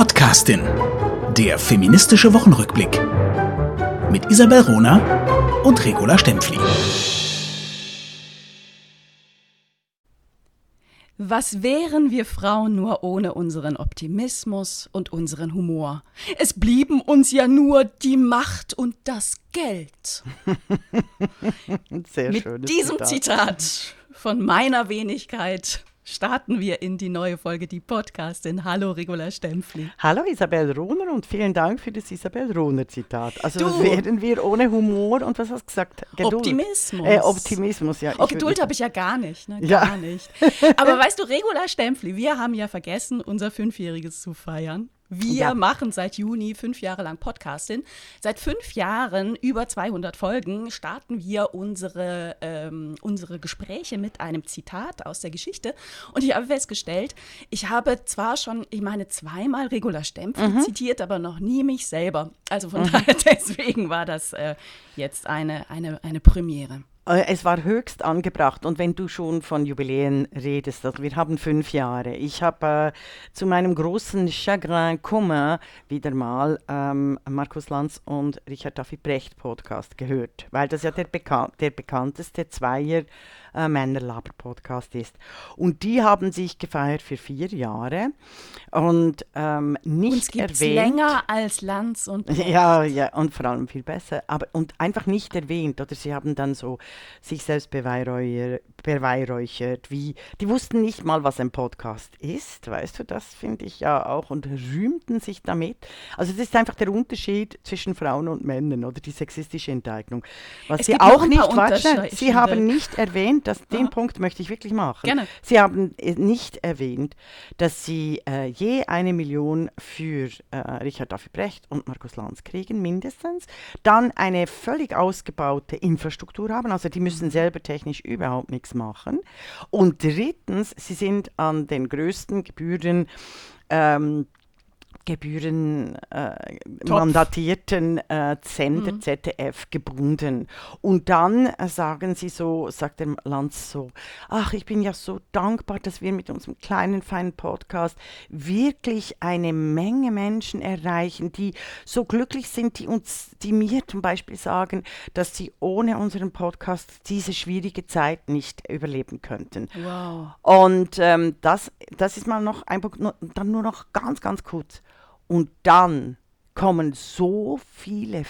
Podcastin, der feministische Wochenrückblick mit Isabel Rohner und Regula Stempfli. Was wären wir Frauen nur ohne unseren Optimismus und unseren Humor? Es blieben uns ja nur die Macht und das Geld. Sehr Mit schönes diesem Zitat von meiner Wenigkeit starten wir in die neue Folge, die Podcastin. Hallo Regula Stempfli. Hallo Isabel Rohner und vielen Dank für das Isabel Rohner Zitat. Also Du. was wären wir ohne Humor und was hast du gesagt? Geduld. Optimismus. Optimismus, ja. Oh, Geduld habe ich ja gar nicht, ne? Ja. Gar nicht. Aber weißt du, Regula Stempfli, wir haben ja vergessen, unser 5-jähriges zu feiern. Wir machen seit Juni 5 Jahre lang Podcastin. Seit 5 Jahren, über 200 Folgen, starten wir unsere Gespräche mit einem Zitat aus der Geschichte. Und ich habe festgestellt, ich habe zwar schon, zweimal Regula Stempfli zitiert, aber noch nie mich selber. Also von daher, deswegen war das jetzt eine Premiere. Es war höchst angebracht und wenn du schon von Jubiläen redest, also wir haben 5 Jahre. Ich habe zu meinem großen Chagrin Kummer wieder mal Markus Lanz und Richard David Brecht Podcast gehört, weil das ja der bekannteste Zweier Männerlaber-Podcast ist. Und die haben sich gefeiert für 4 Jahre und nicht Uns gibt's erwähnt. länger als Lanz und Brecht. Ja, und vor allem viel besser. Und einfach nicht erwähnt, oder sie haben dann so sich selbst beweihräuchert, die wussten nicht mal, was ein Podcast ist, weißt du, das finde ich ja auch, und rühmten sich damit. Also das ist einfach der Unterschied zwischen Frauen und Männern, oder die sexistische Enteignung. Was Es sie gibt noch auch ein nicht, paar warte, sie haben Unterschiede. nicht erwähnt, den Punkt möchte ich wirklich machen. Gerne. Sie haben nicht erwähnt, dass sie je 1 Million für Richard David Brecht und Markus Lanz kriegen, mindestens. Dann eine völlig ausgebaute Infrastruktur haben, also die müssen selber technisch überhaupt nichts machen. Und drittens, sie sind an den größten mandatierten Sender ZDF gebunden. Und dann sagt der Lanz so, ach, ich bin ja so dankbar, dass wir mit unserem kleinen, feinen Podcast wirklich eine Menge Menschen erreichen, die so glücklich sind, die mir zum Beispiel sagen, dass sie ohne unseren Podcast diese schwierige Zeit nicht überleben könnten. Wow. Und das ist mal noch ein Punkt, dann nur noch ganz, ganz kurz. Und dann kommen so viele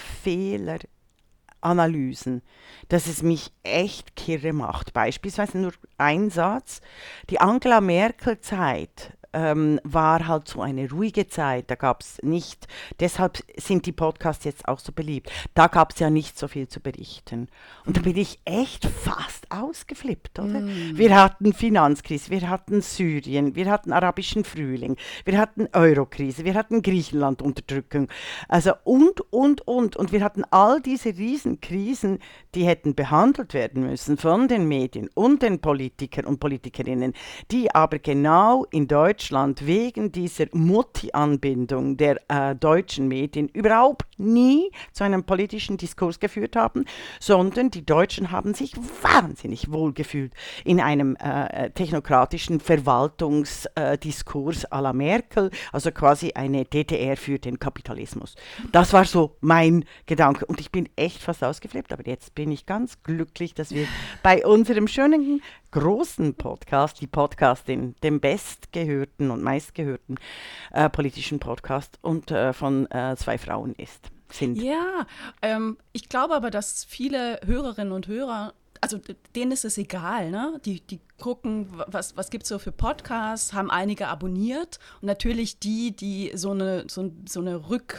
Fehleranalysen, dass es mich echt kirre macht. Beispielsweise nur ein Satz: Die Angela Merkel-Zeit war halt so eine ruhige Zeit, da gab es nicht, deshalb sind die Podcasts jetzt auch so beliebt, da gab es ja nicht so viel zu berichten. Und da bin ich echt fast ausgeflippt, oder? Wir hatten Finanzkrise, wir hatten Syrien, wir hatten arabischen Frühling, wir hatten Eurokrise, wir hatten Griechenland-Unterdrückung, also und wir hatten all diese Riesenkrisen, die hätten behandelt werden müssen von den Medien und den Politikern und Politikerinnen, die aber genau in Deutschland wegen dieser Mutti-Anbindung der deutschen Medien überhaupt nie zu einem politischen Diskurs geführt haben, sondern die Deutschen haben sich wahnsinnig wohlgefühlt in einem technokratischen Verwaltungsdiskurs à la Merkel, also quasi eine DDR für den Kapitalismus. Das war so mein Gedanke und ich bin echt fast ausgeflippt, aber jetzt bin ich ganz glücklich, dass wir bei unserem schönen großen Podcast, die Podcastin, dem bestgehörten und meistgehörten politischen Podcast und von 2 Frauen sind. Ja, ich glaube aber, dass viele Hörerinnen und Hörer, also denen ist es egal, ne? Die gucken, was gibt es so für Podcasts, haben einige abonniert und natürlich die so einen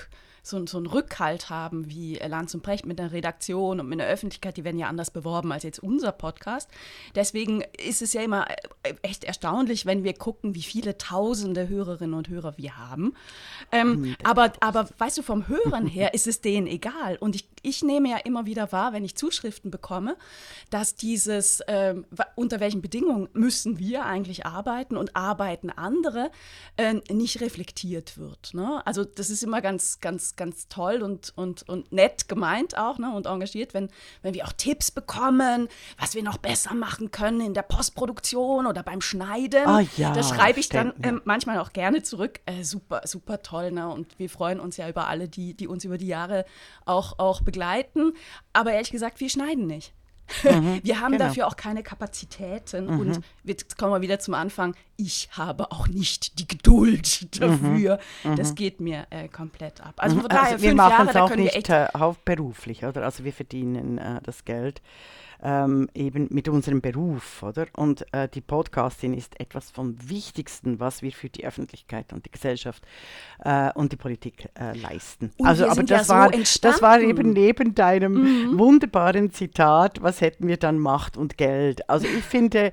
Rückhalt haben wie Lanz und Brecht mit einer Redaktion und mit einer Öffentlichkeit, die werden ja anders beworben als jetzt unser Podcast. Deswegen ist es ja immer echt erstaunlich, wenn wir gucken, wie viele tausende Hörerinnen und Hörer wir haben. Aber weißt du, vom Hören her ist es denen egal. Und ich nehme ja immer wieder wahr, wenn ich Zuschriften bekomme, dass dieses, unter welchen Bedingungen müssen wir eigentlich arbeiten und arbeiten andere, nicht reflektiert wird. Ne? Also das ist immer ganz ganz toll und nett gemeint auch, ne, und engagiert, wenn wir auch Tipps bekommen, was wir noch besser machen können in der Postproduktion oder beim Schneiden. Ah ja, da schreibe ich dann stimmt, ja. manchmal auch gerne zurück. Super, super toll, ne? Und wir freuen uns ja über alle, die uns über die Jahre auch begleiten. Aber ehrlich gesagt, wir schneiden nicht. Wir haben dafür auch keine Kapazitäten und jetzt kommen wir wieder zum Anfang. Ich habe auch nicht die Geduld dafür. Das geht mir komplett ab. Also von daher, Also wir 5 machen Jahre, es da auch können wir nicht echt. hauptberuflich, oder? Also wir verdienen das Geld eben mit unserem Beruf, oder? Und die Podcasting ist etwas vom Wichtigsten, was wir für die Öffentlichkeit und die Gesellschaft und die Politik leisten. Und Also, wir aber sind ja das so war entstanden. eben neben deinem wunderbaren Zitat, was hätten wir dann Macht und Geld? Also ich finde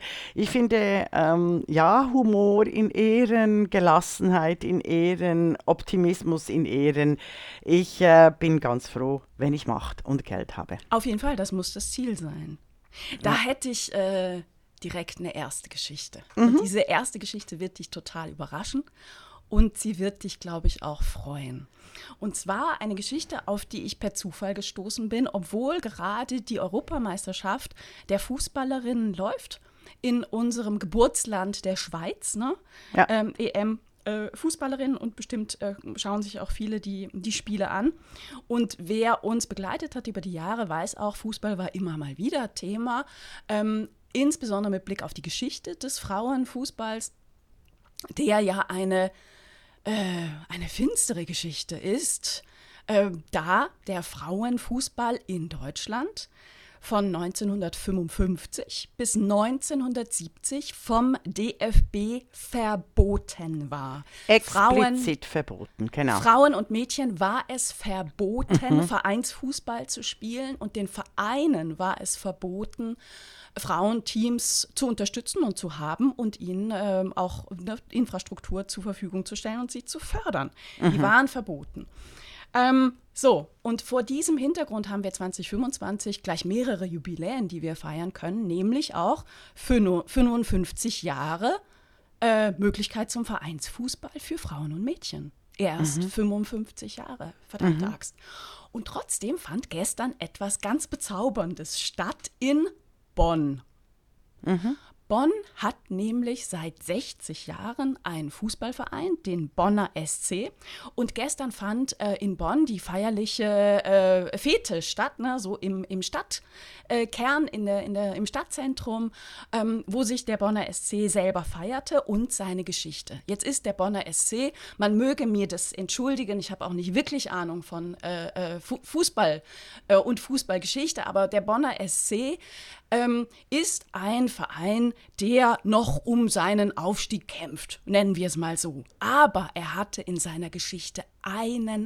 ja, Humor in Ehren, Gelassenheit in Ehren, Optimismus in Ehren. Ich bin ganz froh, wenn ich Macht und Geld habe. Auf jeden Fall, das muss das Ziel sein. Da hätte ich direkt eine erste Geschichte. Und diese erste Geschichte wird dich total überraschen und sie wird dich, glaube ich, auch freuen. Und zwar eine Geschichte, auf die ich per Zufall gestoßen bin, obwohl gerade die Europameisterschaft der Fußballerinnen läuft in unserem Geburtsland der Schweiz, ne? Ja. EM. Fußballerinnen und bestimmt schauen sich auch viele die Spiele an. Und wer uns begleitet hat über die Jahre, weiß auch, Fußball war immer mal wieder Thema, insbesondere mit Blick auf die Geschichte des Frauenfußballs, der ja eine finstere Geschichte ist, da der Frauenfußball in Deutschland von 1955 bis 1970 vom DFB verboten war. Explizit verboten, genau. Frauen und Mädchen war es verboten, Vereinsfußball zu spielen und den Vereinen war es verboten, Frauenteams zu unterstützen und zu haben und ihnen auch Infrastruktur zur Verfügung zu stellen und sie zu fördern. Die waren verboten. So, und vor diesem Hintergrund haben wir 2025 gleich mehrere Jubiläen, die wir feiern können, nämlich auch 55 Jahre Möglichkeit zum Vereinsfußball für Frauen und Mädchen. Erst 55 Jahre, verdammte Axt. Und trotzdem fand gestern etwas ganz Bezauberndes statt in Bonn. Bonn hat nämlich seit 60 Jahren einen Fußballverein, den Bonner SC. Und gestern fand in Bonn die feierliche Fete statt, ne, so im Stadtkern, im Stadtzentrum, wo sich der Bonner SC selber feierte und seine Geschichte. Jetzt ist der Bonner SC, man möge mir das entschuldigen, ich habe auch nicht wirklich Ahnung von Fußball und Fußballgeschichte, aber der Bonner SC ist ein Verein, der noch um seinen Aufstieg kämpft, nennen wir es mal so. Aber er hatte in seiner Geschichte einen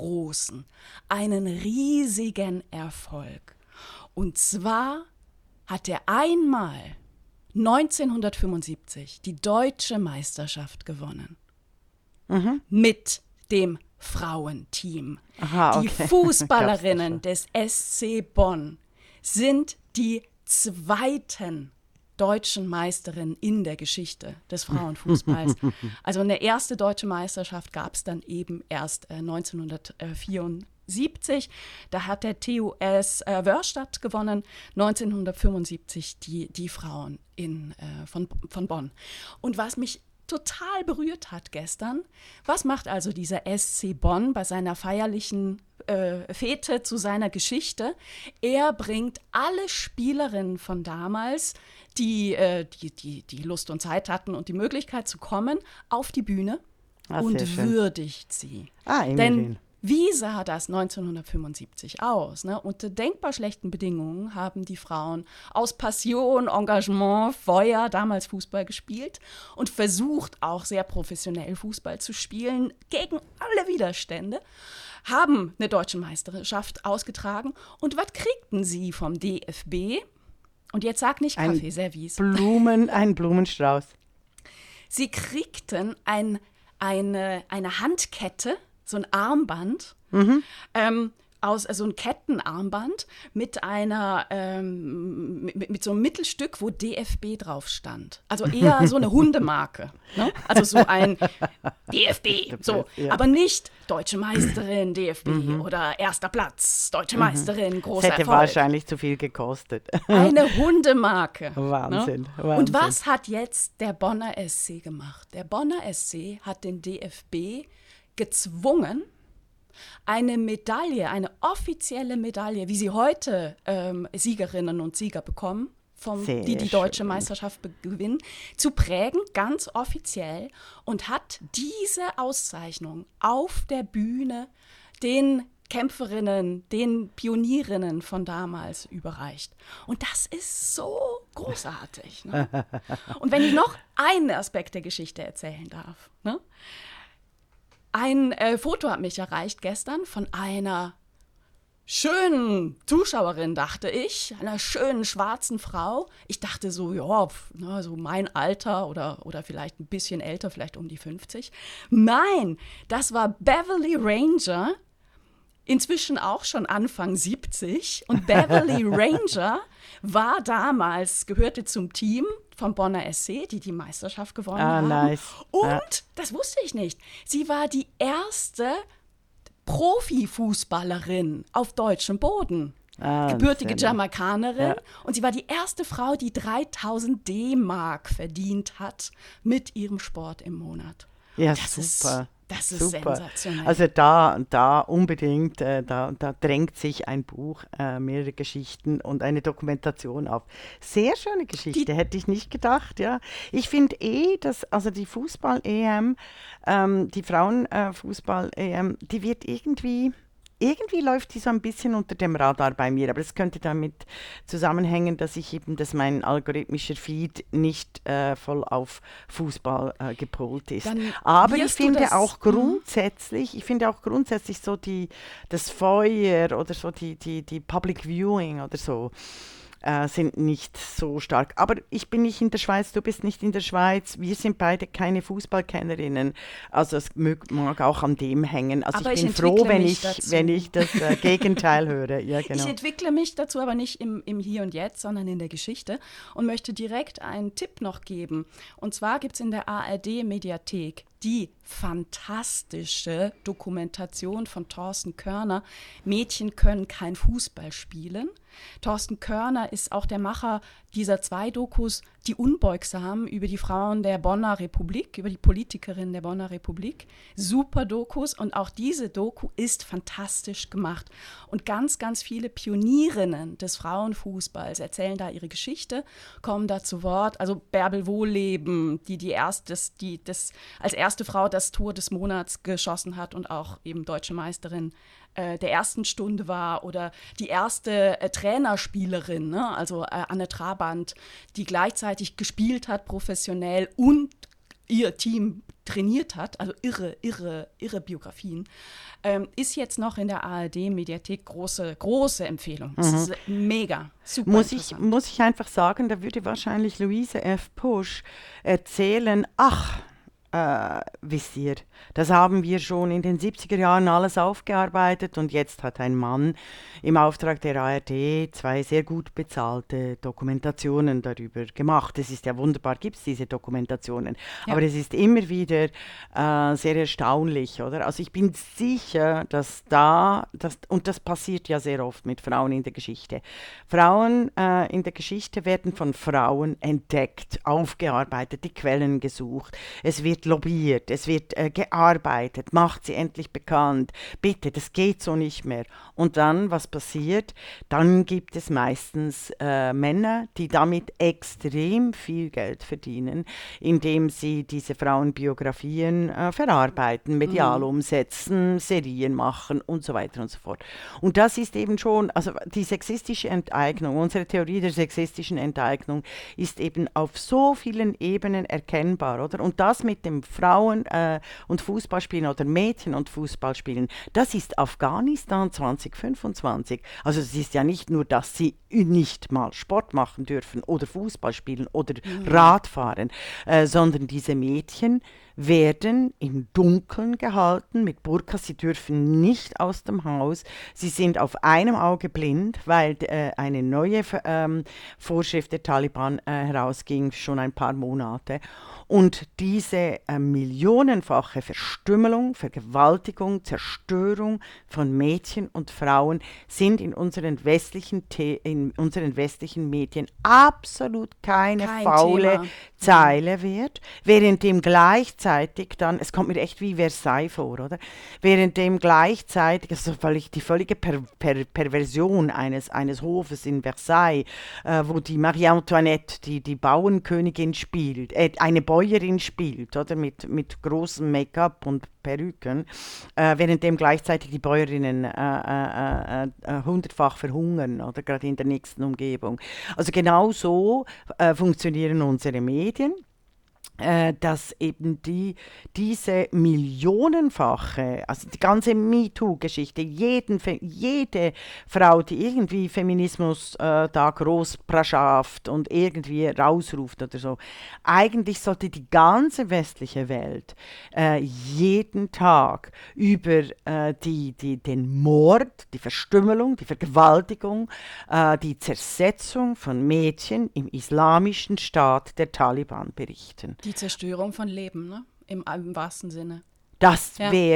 riesigen Erfolg. Und zwar hat er einmal 1975 die deutsche Meisterschaft gewonnen. Mit dem Frauenteam. Aha, okay. Die Fußballerinnen des SC Bonn sind die zweiten deutschen Meisterinnen in der Geschichte des Frauenfußballs. Also eine erste deutsche Meisterschaft gab es dann eben erst 1974. Da hat der TuS Wörrstadt gewonnen, 1975 die Frauen von Bonn. Und was mich total berührt hat gestern, was macht also dieser SC Bonn bei seiner feierlichen Fete zu seiner Geschichte? Er bringt alle Spielerinnen von damals, die Lust und Zeit hatten und die Möglichkeit zu kommen, auf die Bühne und würdigt sie. Denn wie sah das 1975 aus? Ne? Unter denkbar schlechten Bedingungen haben die Frauen aus Passion, Engagement, Feuer damals Fußball gespielt und versucht auch sehr professionell Fußball zu spielen, gegen alle Widerstände, haben eine deutsche Meisterschaft ausgetragen. Und was kriegten sie vom DFB? Und jetzt sag nicht Kaffeeservice. Ein Blumenstrauß. Sie kriegten eine Handkette, so ein Armband, aus so ein Kettenarmband mit einer mit so einem Mittelstück, wo DFB drauf stand. Also eher so eine Hundemarke. Ne? Also so ein DFB, so, aber nicht Deutsche Meisterin DFB oder erster Platz, Deutsche Meisterin, großer Das hätte Erfolg. wahrscheinlich zu viel gekostet. Eine Hundemarke. Wahnsinn, Ne? Wahnsinn. Und was hat jetzt der Bonner SC gemacht? Der Bonner SC hat den DFB gezwungen, eine Medaille, eine offizielle Medaille, wie sie heute Siegerinnen und Sieger bekommen, die deutsche Meisterschaft gewinnen, zu prägen, ganz offiziell, und hat diese Auszeichnung auf der Bühne den Kämpferinnen, den Pionierinnen von damals überreicht. Und das ist so großartig. Ne? Und wenn ich noch einen Aspekt der Geschichte erzählen darf. Ne? Ein Foto hat mich erreicht gestern von einer schönen Zuschauerin, dachte ich, einer schönen schwarzen Frau. Ich dachte so, ja, so mein Alter oder vielleicht ein bisschen älter, vielleicht um die 50. Nein, das war Beverly Ranger, inzwischen auch schon Anfang 70. Und Beverly Ranger gehörte zum Team vom Bonner SC, die Meisterschaft gewonnen haben. Nice. Und, das wusste ich nicht, sie war die erste Profifußballerin auf deutschem Boden. Gebürtige Jamaikanerin. Und sie war die erste Frau, die 3.000 D-Mark verdient hat mit ihrem Sport im Monat. Ja, das super. Das ist sensationell. Also da unbedingt, da drängt sich ein Buch, mehrere Geschichten und eine Dokumentation auf. Sehr schöne Geschichte, hätte ich nicht gedacht, ja. Ich finde dass also die Fußball-EM, die Frauenfußball-EM, die wird irgendwie läuft die so ein bisschen unter dem Radar bei mir, aber es könnte damit zusammenhängen, dass mein algorithmischer Feed nicht voll auf Fußball gepolt ist. Aber ich finde auch grundsätzlich so das Feuer oder so die Public Viewing oder so sind nicht so stark. Aber ich bin nicht in der Schweiz, du bist nicht in der Schweiz, wir sind beide keine Fußballkennerinnen. Also es mag auch an dem hängen. Also ich bin froh, wenn ich das Gegenteil höre. Ja, genau. Ich entwickle mich dazu aber nicht im Hier und Jetzt, sondern in der Geschichte und möchte direkt einen Tipp noch geben. Und zwar gibt es in der ARD-Mediathek die fantastische Dokumentation von Thorsten Körner, Mädchen können kein Fußball spielen. Thorsten Körner ist auch der Macher dieser 2 Dokus, die Unbeugsamen, über die Frauen der Bonner Republik, über die Politikerinnen der Bonner Republik. Super Dokus, und auch diese Doku ist fantastisch gemacht. Und ganz, ganz viele Pionierinnen des Frauenfußballs erzählen da ihre Geschichte, kommen da zu Wort. Also Bärbel Wohlleben, die als erste Frau das Tor des Monats geschossen hat und auch eben deutsche Meisterin der ersten Stunde war, oder die erste Trainerspielerin, ne? Also Anne Trabant, die gleichzeitig gespielt hat, professionell, und ihr Team trainiert hat, also irre Biografien, ist jetzt noch in der ARD-Mediathek, große Empfehlung. Das ist mega, super muss ich einfach sagen, da würde wahrscheinlich Luise F. Pusch erzählen, wisst ihr, das haben wir schon in den 70er Jahren alles aufgearbeitet, und jetzt hat ein Mann im Auftrag der ARD 2 sehr gut bezahlte Dokumentationen darüber gemacht. Es ist ja wunderbar, gibt es diese Dokumentationen, aber es ist immer wieder sehr erstaunlich, oder? Also ich bin sicher, und das passiert ja sehr oft mit Frauen in der Geschichte. Frauen in der Geschichte werden von Frauen entdeckt, aufgearbeitet, die Quellen gesucht, es wird lobbyiert, es wird gearbeitet, macht sie endlich bekannt, bitte, das geht so nicht mehr. Und dann, was passiert? Dann gibt es meistens Männer, die damit extrem viel Geld verdienen, indem sie diese Frauenbiografien verarbeiten, medial umsetzen, Serien machen und so weiter und so fort. Und das ist eben schon, also die sexistische Enteignung, unsere Theorie der sexistischen Enteignung ist eben auf so vielen Ebenen erkennbar, oder? Und das mit dem Frauen und Fußball spielen oder Mädchen und Fußball spielen, das ist Afghanistan 2025. Also es ist ja nicht nur, dass sie nicht mal Sport machen dürfen oder Fußball spielen oder Radfahren, sondern diese Mädchen werden im Dunkeln gehalten mit Burkas. Sie dürfen nicht aus dem Haus. Sie sind auf einem Auge blind, weil eine neue Vorschrift der Taliban herausging, schon ein paar Monate. Und diese millionenfache Verstümmelung, Vergewaltigung, Zerstörung von Mädchen und Frauen sind in unseren westlichen Medien absolut keine faule Thema. Zeile wert, währenddem gleichzeitig dann, es kommt mir echt wie Versailles vor, oder? Währenddem gleichzeitig, also die völlige Perversion eines Hofes in Versailles, wo die Marie Antoinette, die Bauernkönigin spielt, eine Bäuerin spielt, oder? Mit großem Make-up und Perücken, währenddem gleichzeitig die Bäuerinnen 100-fach verhungern, oder gerade in der nächsten Umgebung. Also genau so funktionieren unsere Medien, dass eben diese millionenfache, also die ganze MeToo-Geschichte, jede Frau, die irgendwie Feminismus da groß praschaft und irgendwie rausruft oder so, eigentlich sollte die ganze westliche Welt jeden Tag über den Mord, die Verstümmelung, die Vergewaltigung, die Zersetzung von Mädchen im islamischen Staat der Taliban berichten. Die Zerstörung von Leben, ne? Im wahrsten Sinne. Das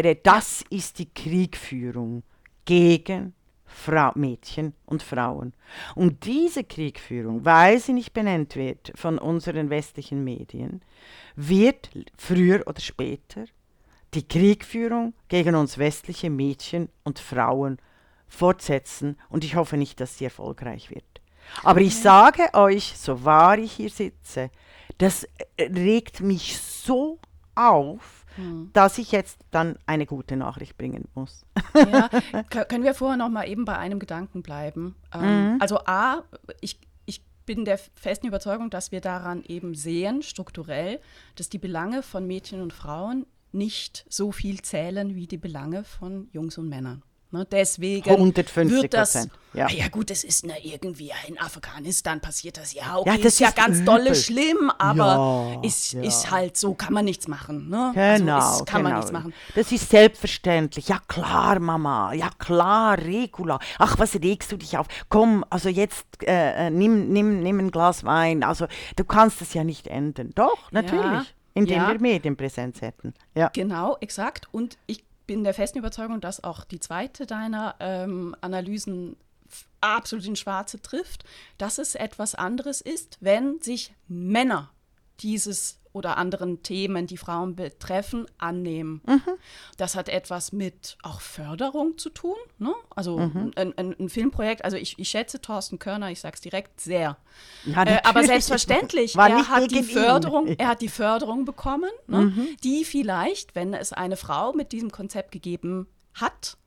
ist die Kriegführung gegen Mädchen und Frauen. Und diese Kriegführung, weil sie nicht benannt wird von unseren westlichen Medien, wird früher oder später die Kriegführung gegen uns westliche Mädchen und Frauen fortsetzen. Und ich hoffe nicht, dass sie erfolgreich wird. Aber ich sage euch, so wahr ich hier sitze, das regt mich so auf, dass ich jetzt dann eine gute Nachricht bringen muss. Ja, können wir vorher noch mal eben bei einem Gedanken bleiben? Also ich bin der festen Überzeugung, dass wir daran eben sehen, strukturell, dass die Belange von Mädchen und Frauen nicht so viel zählen wie die Belange von Jungs und Männern. Ne, deswegen 150%. Wird das, ja. Ja gut, es ist irgendwie in Afghanistan passiert das, ja okay, ja, das ist ja ganz dolle übel. schlimm, aber ist halt so, kann man nichts machen. Ne? Genau, kann man nichts machen. Das ist selbstverständlich. Ja klar, Mama, ja klar, Regula. Ach, was regst du dich auf? Komm, also jetzt nimm ein Glas Wein. Also du kannst es ja nicht ändern. Doch, natürlich, indem wir Medienpräsenz hätten. Ja. Genau, exakt. Und ich bin der festen Überzeugung, dass auch die zweite deiner Analysen absolut ins Schwarze trifft, dass es etwas anderes ist, wenn sich Männer dieses oder anderen Themen, die Frauen betreffen, annehmen. Das hat etwas mit auch Förderung zu tun. Ne? Also ein Filmprojekt, also ich schätze Thorsten Körner, ich sag's direkt, sehr. Ja, aber selbstverständlich, er hat die Förderung bekommen, ne? Die vielleicht, wenn es eine Frau mit diesem Konzept gegeben hat,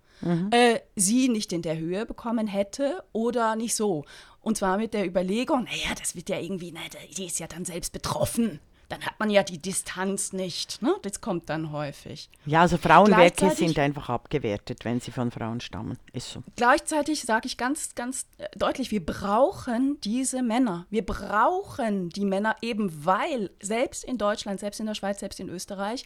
sie nicht in der Höhe bekommen hätte oder nicht so. Und zwar mit der Überlegung, naja, das wird ja irgendwie, die ist ja dann selbst betroffen. Dann hat man ja die Distanz nicht. Ne? Das kommt dann häufig. Ja, also Frauenwerke sind einfach abgewertet, wenn sie von Frauen stammen. Ist so. Gleichzeitig sage ich ganz, ganz deutlich, wir brauchen diese Männer. Wir brauchen die Männer eben, weil selbst in Deutschland, selbst in der Schweiz, selbst in Österreich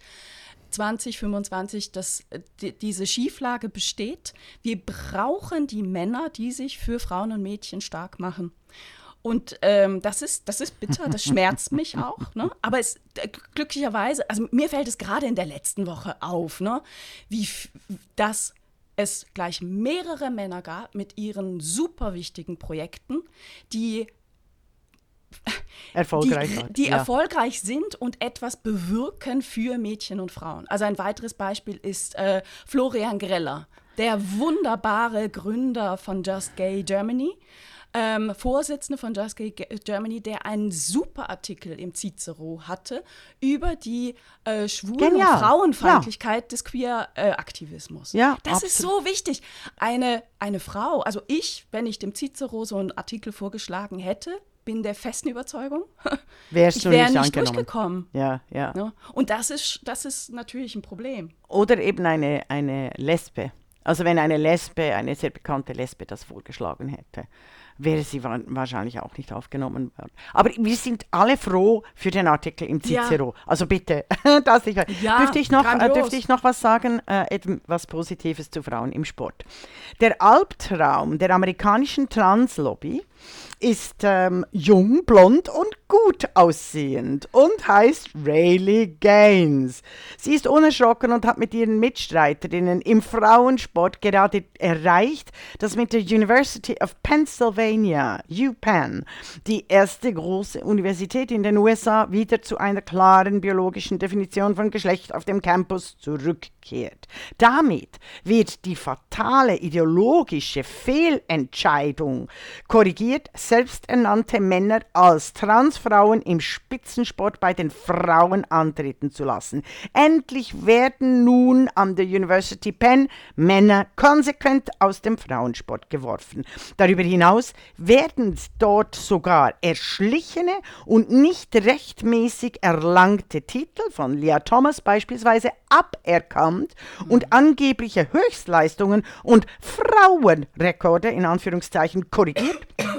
2025 diese Schieflage besteht. Wir brauchen die Männer, die sich für Frauen und Mädchen stark machen. Und das ist bitter, das schmerzt mich auch. Ne? Aber glücklicherweise, also mir fällt es gerade in der letzten Woche auf, ne? Dass es gleich mehrere Männer gab mit ihren super wichtigen Projekten, die erfolgreich sind und etwas bewirken für Mädchen und Frauen. Also ein weiteres Beispiel ist Florian Greller, der wunderbare Gründer von Just Gay Germany, Vorsitzende von Just Gay Germany, der einen super Artikel im Cicero hatte über die Schwulen- und Frauenfeindlichkeit des Queer-Aktivismus. Ja, das ist so wichtig. Eine Frau, also wenn ich dem Cicero so einen Artikel vorgeschlagen hätte, bin der festen Überzeugung, Wärst ich du wäre nicht nicht angenommen. durchgekommen. Ja, ja. Ne? Und das ist natürlich ein Problem. Oder eben eine Lesbe. Also wenn eine Lesbe, eine sehr bekannte Lesbe das vorgeschlagen hätte, wäre sie wahrscheinlich auch nicht aufgenommen worden. Aber wir sind alle froh für den Artikel im Cicero. Also bitte, dürfte ich noch was sagen, etwas Positives zu Frauen im Sport. Der Albtraum der amerikanischen Translobby ist jung, blond und gut aussehend und heißt Rayleigh Gaines. Sie ist unerschrocken und hat mit ihren Mitstreiterinnen im Frauensport gerade erreicht, dass mit der University of Pennsylvania, UPenn, die erste große Universität in den USA wieder zu einer klaren biologischen Definition von Geschlecht auf dem Campus zurückkehrt. Damit wird die fatale ideologische Fehlentscheidung korrigiert, selbsternannte Männer als Transfrauen im Spitzensport bei den Frauen antreten zu lassen. Endlich werden nun an der University Penn Männer konsequent aus dem Frauensport geworfen. Darüber hinaus werden dort sogar erschlichene und nicht rechtmäßig erlangte Titel von Lia Thomas beispielsweise aberkannt und angebliche Höchstleistungen und Frauenrekorde in Anführungszeichen korrigiert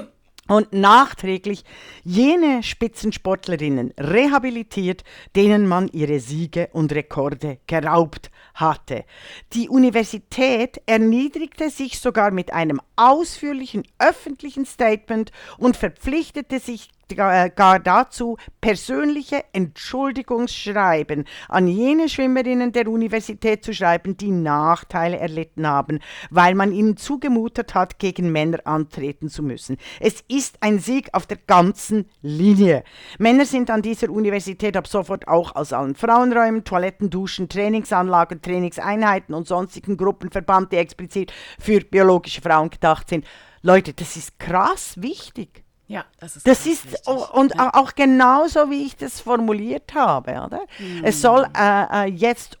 und nachträglich jene Spitzensportlerinnen rehabilitiert, denen man ihre Siege und Rekorde geraubt hatte. Die Universität erniedrigte sich sogar mit einem ausführlichen öffentlichen Statement und verpflichtete sich gar dazu, persönliche Entschuldigungsschreiben an jene Schwimmerinnen der Universität zu schreiben, die Nachteile erlitten haben, weil man ihnen zugemutet hat, gegen Männer antreten zu müssen. Es ist ein Sieg auf der ganzen Linie. Männer sind an dieser Universität ab sofort auch aus allen Frauenräumen, Toiletten, Duschen, Trainingsanlagen, Trainingseinheiten und sonstigen Gruppen verbannt, die explizit für biologische Frauen gedacht sind. Leute, das ist krass wichtig. Ja, das ist wichtig. Und auch genauso, wie ich das formuliert habe. Oder? Es soll jetzt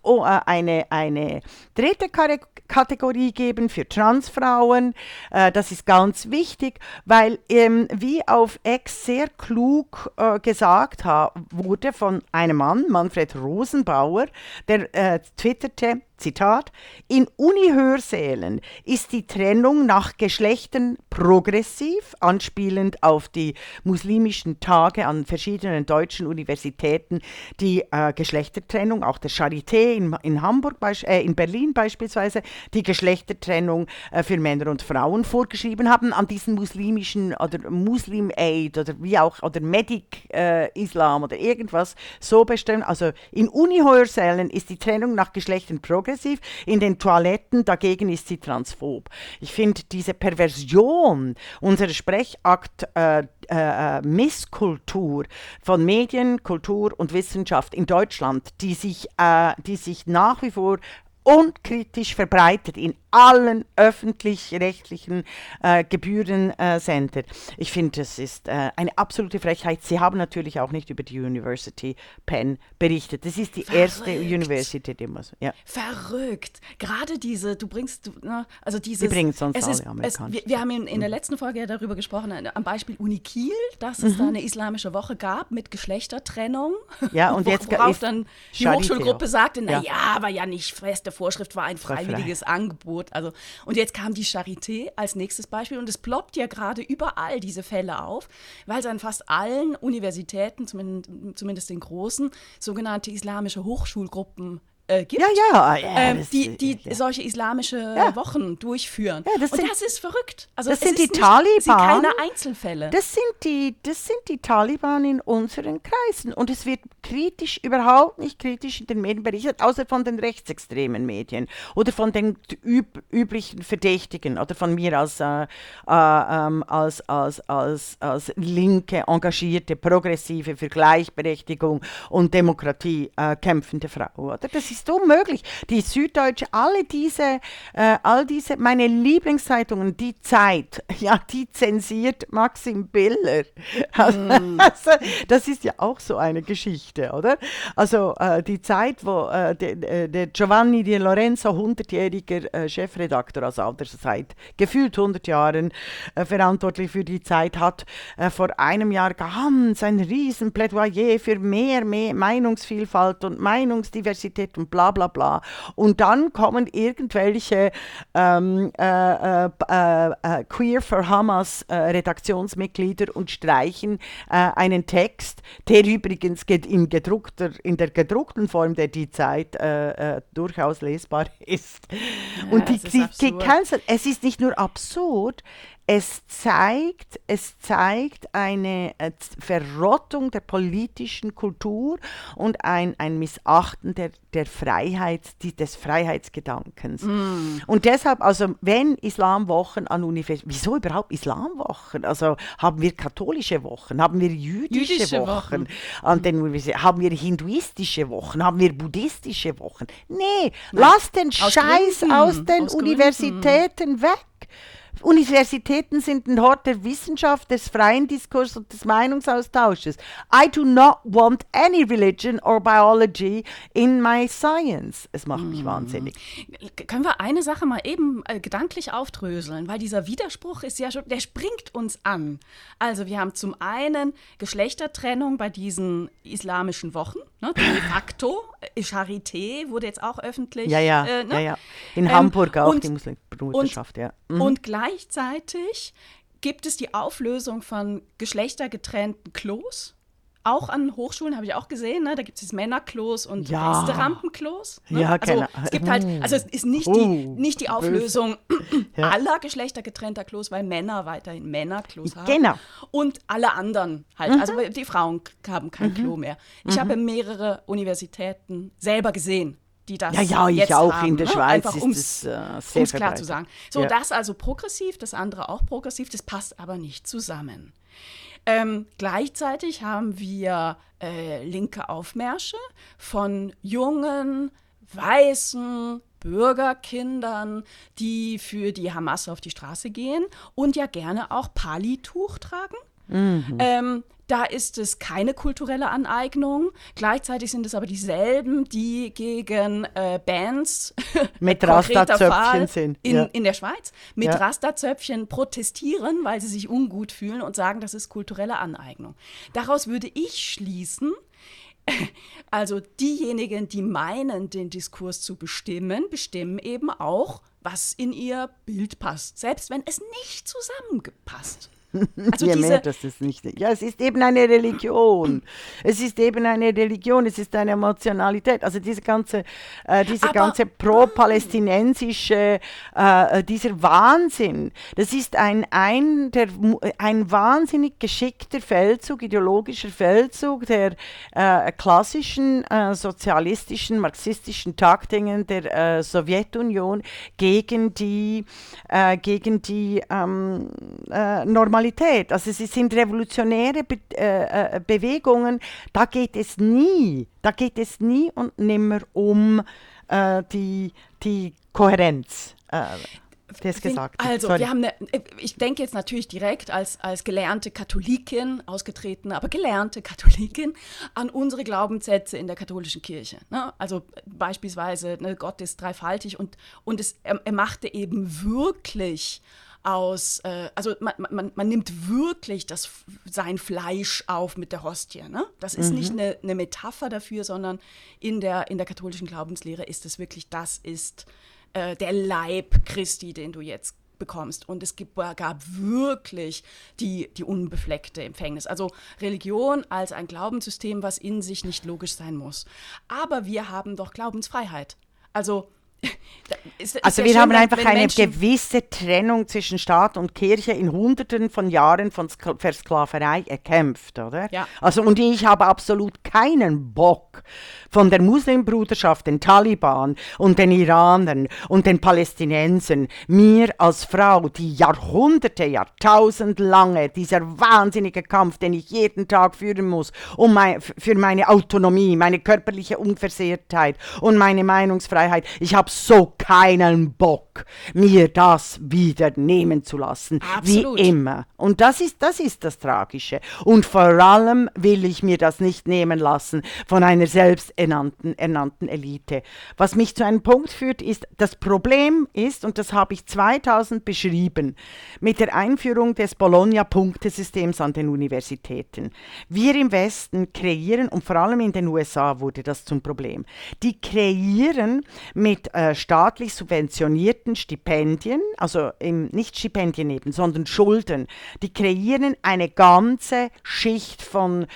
eine dritte Kategorie geben für Transfrauen. Das ist ganz wichtig, weil wie auf X sehr klug gesagt wurde von einem Mann, Manfred Rosenbauer, der twitterte, Zitat, in Uni-Hörsälen ist die Trennung nach Geschlechtern progressiv, anspielend auf die muslimischen Tage an verschiedenen deutschen Universitäten, die Geschlechtertrennung, auch der Charité in Hamburg, in Berlin beispielsweise, die Geschlechtertrennung für Männer und Frauen vorgeschrieben haben, an diesen muslimischen oder Muslim Aid oder wie auch, oder Medic Islam oder irgendwas so bestimmt. Also in Uni-Hörsälen ist die Trennung nach Geschlechtern progressiv, in den Toiletten dagegen ist sie transphob. Ich finde diese Perversion unserer Misskultur von Medien, Kultur und Wissenschaft in Deutschland, die sich nach wie vor unkritisch verbreitet in allen öffentlich-rechtlichen Gebührensender. Ich finde, das ist eine absolute Frechheit. Sie haben natürlich auch nicht über die University Penn berichtet. Das ist die erste Universität, die muss. Ja. Verrückt. Gerade diese, also dieses. Die bringen sonst alle amerikanisch. Wir haben in der letzten Folge ja darüber gesprochen, am Beispiel Uni Kiel, dass es da eine islamische Woche gab mit Geschlechtertrennung. Ja, und jetzt worauf dann die Charité Hochschulgruppe auch. sagte, war ja nicht feste Vorschrift, war ein freiwilliges Angebot. Also, und jetzt kam die Charité als nächstes Beispiel und es ploppt ja gerade überall diese Fälle auf, weil es an fast allen Universitäten, zumindest den großen, sogenannte islamische Hochschulgruppen gibt, die solche islamische Wochen durchführen. Ja, das ist verrückt. Also das sind die Taliban. Das sind keine Einzelfälle. Das sind die Taliban in unseren Kreisen. Und es wird überhaupt nicht kritisch in den Medien berichtet, außer von den rechtsextremen Medien oder von den üblichen Verdächtigen oder von mir als linke, engagierte, progressive, für Gleichberechtigung und Demokratie kämpfende Frau. Oder? Das ist unmöglich. Die Süddeutsche, all diese, meine Lieblingszeitungen, die Zeit, ja, die zensiert Maxim Biller. Also, das ist ja auch so eine Geschichte, oder? Also die Zeit, wo der Giovanni Di Lorenzo, 100-jähriger Chefredakteur, also seit gefühlt 100 Jahren verantwortlich für die Zeit, hat vor einem Jahr ganz ein riesen Plädoyer für mehr Meinungsvielfalt und Meinungsdiversität und bla bla bla. Und dann kommen irgendwelche Queer for Hamas Redaktionsmitglieder und streichen einen Text, der übrigens in der gedruckten Form der Die Zeit durchaus lesbar ist. Ja, Und es ist nicht nur absurd, es zeigt eine Verrottung der politischen Kultur und ein Missachten der Freiheit, des Freiheitsgedankens. Und deshalb, also wenn Islamwochen an Universitäten, wieso überhaupt Islamwochen? Also haben wir katholische Wochen, haben wir jüdische Wochen an den Universitäten, haben wir hinduistische Wochen, haben wir buddhistische Wochen? Nee, lass den Scheiß aus den Universitäten weg. Universitäten sind ein Hort der Wissenschaft, des freien Diskurs und des Meinungsaustausches. I do not want any religion or biology in my science. Es macht mich wahnsinnig. Können wir eine Sache mal eben gedanklich aufdröseln, weil dieser Widerspruch ist ja schon, der springt uns an. Also wir haben zum einen Geschlechtertrennung bei diesen islamischen Wochen, ne, de facto, Charité wurde jetzt auch öffentlich. Ja. In Hamburg auch die Muslimbruderschaft, ja. Und gleichzeitig gibt es die Auflösung von geschlechtergetrennten Klos. Auch an Hochschulen habe ich auch gesehen, ne? Da gibt es Männerklos und Resterampenklos. Ne? Ja, also es gibt halt, also es ist nicht die Auflösung aller geschlechtergetrennter Klos, weil Männer weiterhin Männerklos haben. Genau. Und alle anderen halt, also die Frauen haben kein Klo mehr. Ich habe mehrere Universitäten selber gesehen, die das ich jetzt auch haben, in der ne? Schweiz einfach, ist es sehr klar verbreitet. zu sagen. So, das also progressiv, das andere auch progressiv, das passt aber nicht zusammen. Gleichzeitig haben wir linke Aufmärsche von jungen, weißen Bürgerkindern, die für die Hamas auf die Straße gehen und ja gerne auch Palituch tragen. Da ist es keine kulturelle Aneignung. Gleichzeitig sind es aber dieselben, die gegen Bands mit Rasta-Zöpfchen sind. In der Schweiz mit Rasta-Zöpfchen protestieren, weil sie sich ungut fühlen und sagen, das ist kulturelle Aneignung. Daraus würde ich schließen, also diejenigen, die meinen, den Diskurs zu bestimmen, bestimmen eben auch, was in ihr Bild passt, selbst wenn es nicht zusammengepasst. Also das ist nicht. Ja, es ist eben eine Religion. Es ist eine Emotionalität. Also diese ganze pro-palästinensische, dieser Wahnsinn, das ist ein wahnsinnig geschickter Feldzug, ideologischer Feldzug der klassischen sozialistischen, marxistischen Taktiken der Sowjetunion gegen die Normalität. Also es sind revolutionäre Bewegungen, da geht es nie und nimmer um die Kohärenz des Gesagten. Also, ich denke jetzt natürlich direkt als gelernte Katholikin, ausgetretene, aber gelernte Katholikin, an unsere Glaubenssätze in der katholischen Kirche. Ne? Also beispielsweise, ne, Gott ist dreifaltig und er machte eben wirklich also man nimmt wirklich sein Fleisch auf mit der Hostie. Ne? Das ist nicht eine Metapher dafür, sondern in der katholischen Glaubenslehre ist es wirklich, das ist der Leib Christi, den du jetzt bekommst. Und es gab wirklich die unbefleckte Empfängnis. Also Religion als ein Glaubenssystem, was in sich nicht logisch sein muss. Aber wir haben doch Glaubensfreiheit. Also wir haben einfach eine gewisse Trennung zwischen Staat und Kirche in Hunderten von Jahren von Versklaverei erkämpft, oder? Ja. Also und ich habe absolut keinen Bock, von der Muslimbruderschaft, den Taliban und den Iranern und den Palästinensern, mir als Frau, die jahrtausendlange, dieser wahnsinnige Kampf, den ich jeden Tag führen muss, für meine Autonomie, meine körperliche Unversehrtheit und meine Meinungsfreiheit, ich habe so keinen Bock, mir das wieder nehmen zu lassen. Absolut. Wie immer. Und das ist das Tragische. Und vor allem will ich mir das nicht nehmen lassen von einer selbsternannten Elite. Was mich zu einem Punkt führt, ist, das Problem ist, und das habe ich 2000 beschrieben, mit der Einführung des Bologna-Punktesystems an den Universitäten. Wir im Westen kreieren, und vor allem in den USA wurde das zum Problem, die kreieren mit staatlich subventionierten Stipendien, also nicht Stipendien eben, sondern Schulden, die kreieren eine ganze Schicht von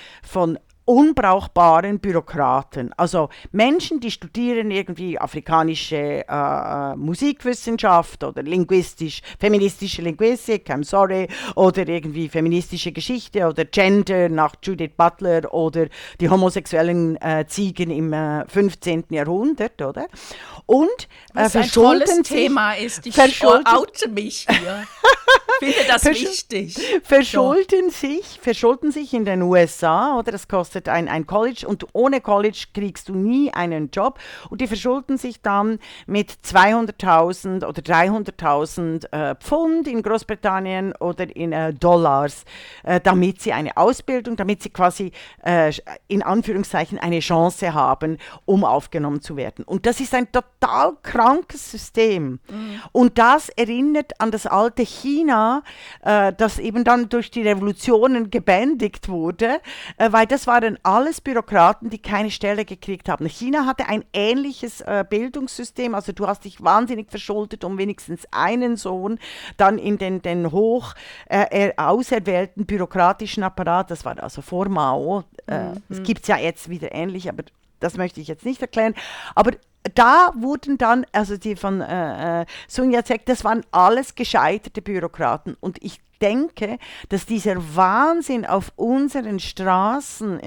unbrauchbaren Bürokraten. Also Menschen, die studieren irgendwie afrikanische Musikwissenschaft oder feministische Linguistik, I'm sorry, oder irgendwie feministische Geschichte oder Gender nach Judith Butler oder die homosexuellen Ziegen im 15. Jahrhundert, oder? Und was ein tolles Thema ist. Ich oute mich hier. Ich finde das wichtig. Verschulden sich in den USA, oder? Das kostet ein College, und ohne College kriegst du nie einen Job, und die verschulden sich dann mit 200.000 oder 300.000 Pfund in Großbritannien oder in Dollars, damit sie eine Ausbildung, damit sie quasi in Anführungszeichen eine Chance haben, um aufgenommen zu werden. Und das ist ein total krankes System. Und das erinnert an das alte China, das eben dann durch die Revolutionen gebändigt wurde, weil das waren alles Bürokraten, die keine Stelle gekriegt haben. China hatte ein ähnliches Bildungssystem, also du hast dich wahnsinnig verschuldet, um wenigstens einen Sohn dann in den hoch auserwählten bürokratischen Apparat, das war also vor Mao, das gibt es ja jetzt wieder ähnlich, aber das möchte ich jetzt nicht erklären, aber da wurden dann, also die von Sun Yat-sen, das waren alles gescheiterte Bürokraten. Und ich denke, dass dieser Wahnsinn auf unseren Straßen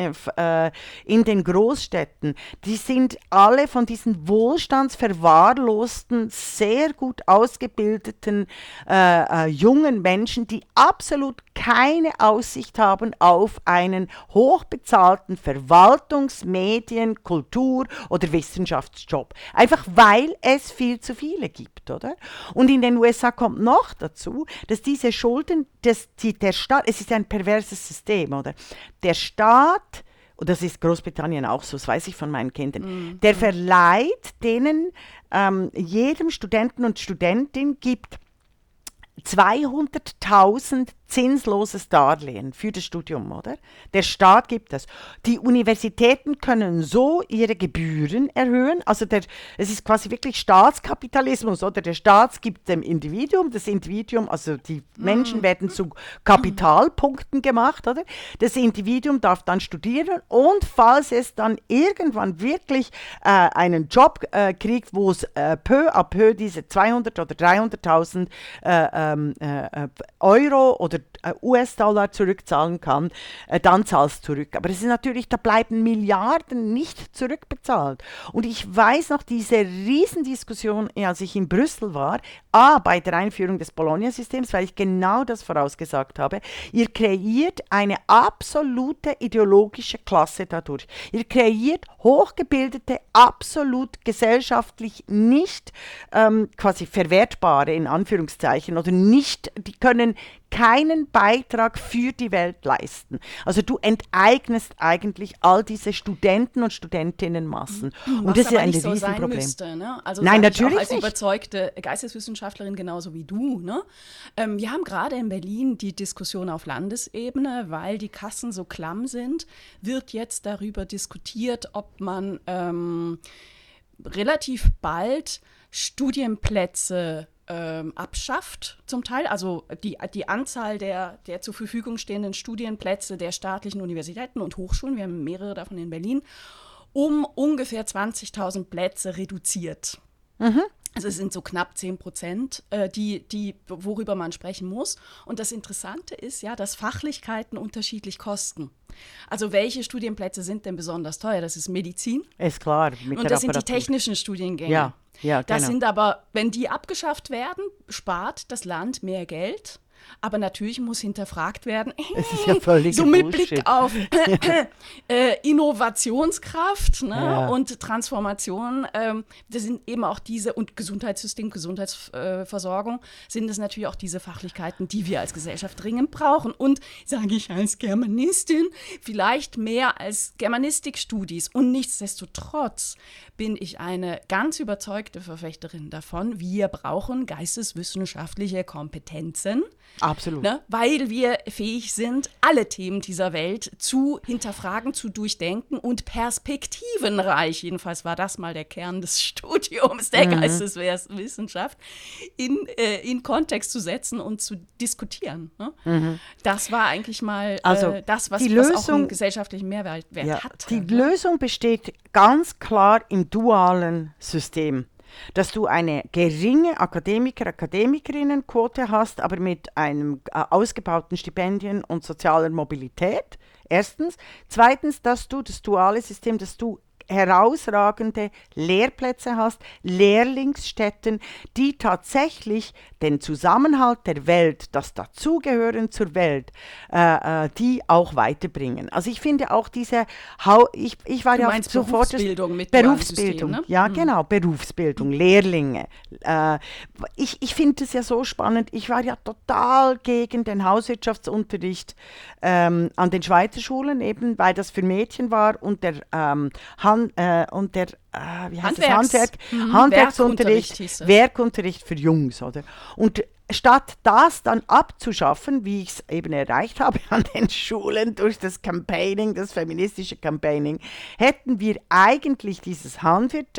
in den Großstädten, die sind alle von diesen wohlstandsverwahrlosten, sehr gut ausgebildeten jungen Menschen, die absolut keine Aussicht haben auf einen hochbezahlten Verwaltungs-, Medien-, Kultur- oder Wissenschaftsjob. Einfach weil es viel zu viele gibt, oder? Und in den USA kommt noch dazu, dass diese Schulden, der Staat, es ist ein perverses System, oder? Der Staat, und das ist Großbritannien auch so, das weiß ich von meinen Kindern, der verleiht denen, jedem Studenten und Studentin gibt 200.000 zinsloses Darlehen für das Studium, oder? Der Staat gibt das. Die Universitäten können so ihre Gebühren erhöhen, also es ist quasi wirklich Staatskapitalismus, oder? Der Staat gibt dem Individuum, das Individuum, also die Menschen werden zu Kapitalpunkten gemacht, oder? Das Individuum darf dann studieren, und falls es dann irgendwann wirklich einen Job kriegt, wo es peu à peu diese 200 oder 300.000 Euro oder US-Dollar zurückzahlen kann, dann zahlst du zurück. Aber es ist natürlich, da bleiben Milliarden nicht zurückbezahlt. Und ich weiß noch diese Riesendiskussion, als ich in Brüssel war, bei der Einführung des Bologna-Systems, weil ich genau das vorausgesagt habe. Ihr kreiert eine absolute ideologische Klasse dadurch. Ihr kreiert hochgebildete, absolut gesellschaftlich nicht quasi verwertbare, in Anführungszeichen, oder nicht, die können keinen Beitrag für die Welt leisten. Also du enteignest eigentlich all diese Studenten und Studentinnenmassen. Und das ist ein so Riesenproblem. Müsste, ne? Also nein, natürlich ich auch als nicht. Überzeugte Geisteswissenschaftlerin genauso wie du. Ne? Wir haben gerade in Berlin die Diskussion auf Landesebene, weil die Kassen so klamm sind, wird jetzt darüber diskutiert, ob man relativ bald Studienplätze abschafft zum Teil, also die Anzahl der zur Verfügung stehenden Studienplätze der staatlichen Universitäten und Hochschulen, wir haben mehrere davon in Berlin, um ungefähr 20.000 Plätze reduziert. Also es sind so knapp 10%, worüber man sprechen muss. Und das Interessante ist ja, dass Fachlichkeiten unterschiedlich kosten. Also welche Studienplätze sind denn besonders teuer? Das ist Medizin. Ist klar. Und das sind die technischen Studiengänge. Ja, genau. Das sind aber, wenn die abgeschafft werden, spart das Land mehr Geld. Aber natürlich muss hinterfragt werden, es ist ja völlig so mit Bullshit. Blick auf Innovationskraft, ne, und Transformation. Das sind eben auch diese, und Gesundheitssystem, Gesundheitsversorgung, sind es natürlich auch diese Fachlichkeiten, die wir als Gesellschaft dringend brauchen. Und, sage ich als Germanistin, vielleicht mehr als Germanistikstudis. Und nichtsdestotrotz bin ich eine ganz überzeugte Verfechterin davon, wir brauchen geisteswissenschaftliche Kompetenzen. Absolut. Ne, weil wir fähig sind, alle Themen dieser Welt zu hinterfragen, zu durchdenken und perspektivenreich, jedenfalls war das mal der Kern des Studiums der Geisteswissenschaft, in Kontext zu setzen und zu diskutieren. Ne? Das war eigentlich mal das, was auch einen gesellschaftlichen Mehrwert hat. Die Lösung besteht ganz klar im dualen System. Dass du eine geringe Akademikerinnenquote hast, aber mit einem ausgebauten Stipendien und sozialer Mobilität. Erstens. Zweitens, dass du das duale System, dass du herausragende Lehrplätze hast, Lehrlingsstätten, die tatsächlich den Zusammenhalt der Welt, das Dazugehören zur Welt, die auch weiterbringen. Also ich finde auch diese, ich war du ja meinst sofort Berufsbildung mit Berufsbildung, System, ne? Ja genau, Berufsbildung, Lehrlinge. Ich finde es ja so spannend, ich war ja total gegen den Hauswirtschaftsunterricht an den Schweizer Schulen, eben weil das für Mädchen war und der Handwerksunterricht, Werkunterricht für Jungs, oder? Und statt das dann abzuschaffen, wie ich es eben erreicht habe an den Schulen durch das Campaigning, das feministische Campaigning, hätten wir eigentlich dieses Handwerk,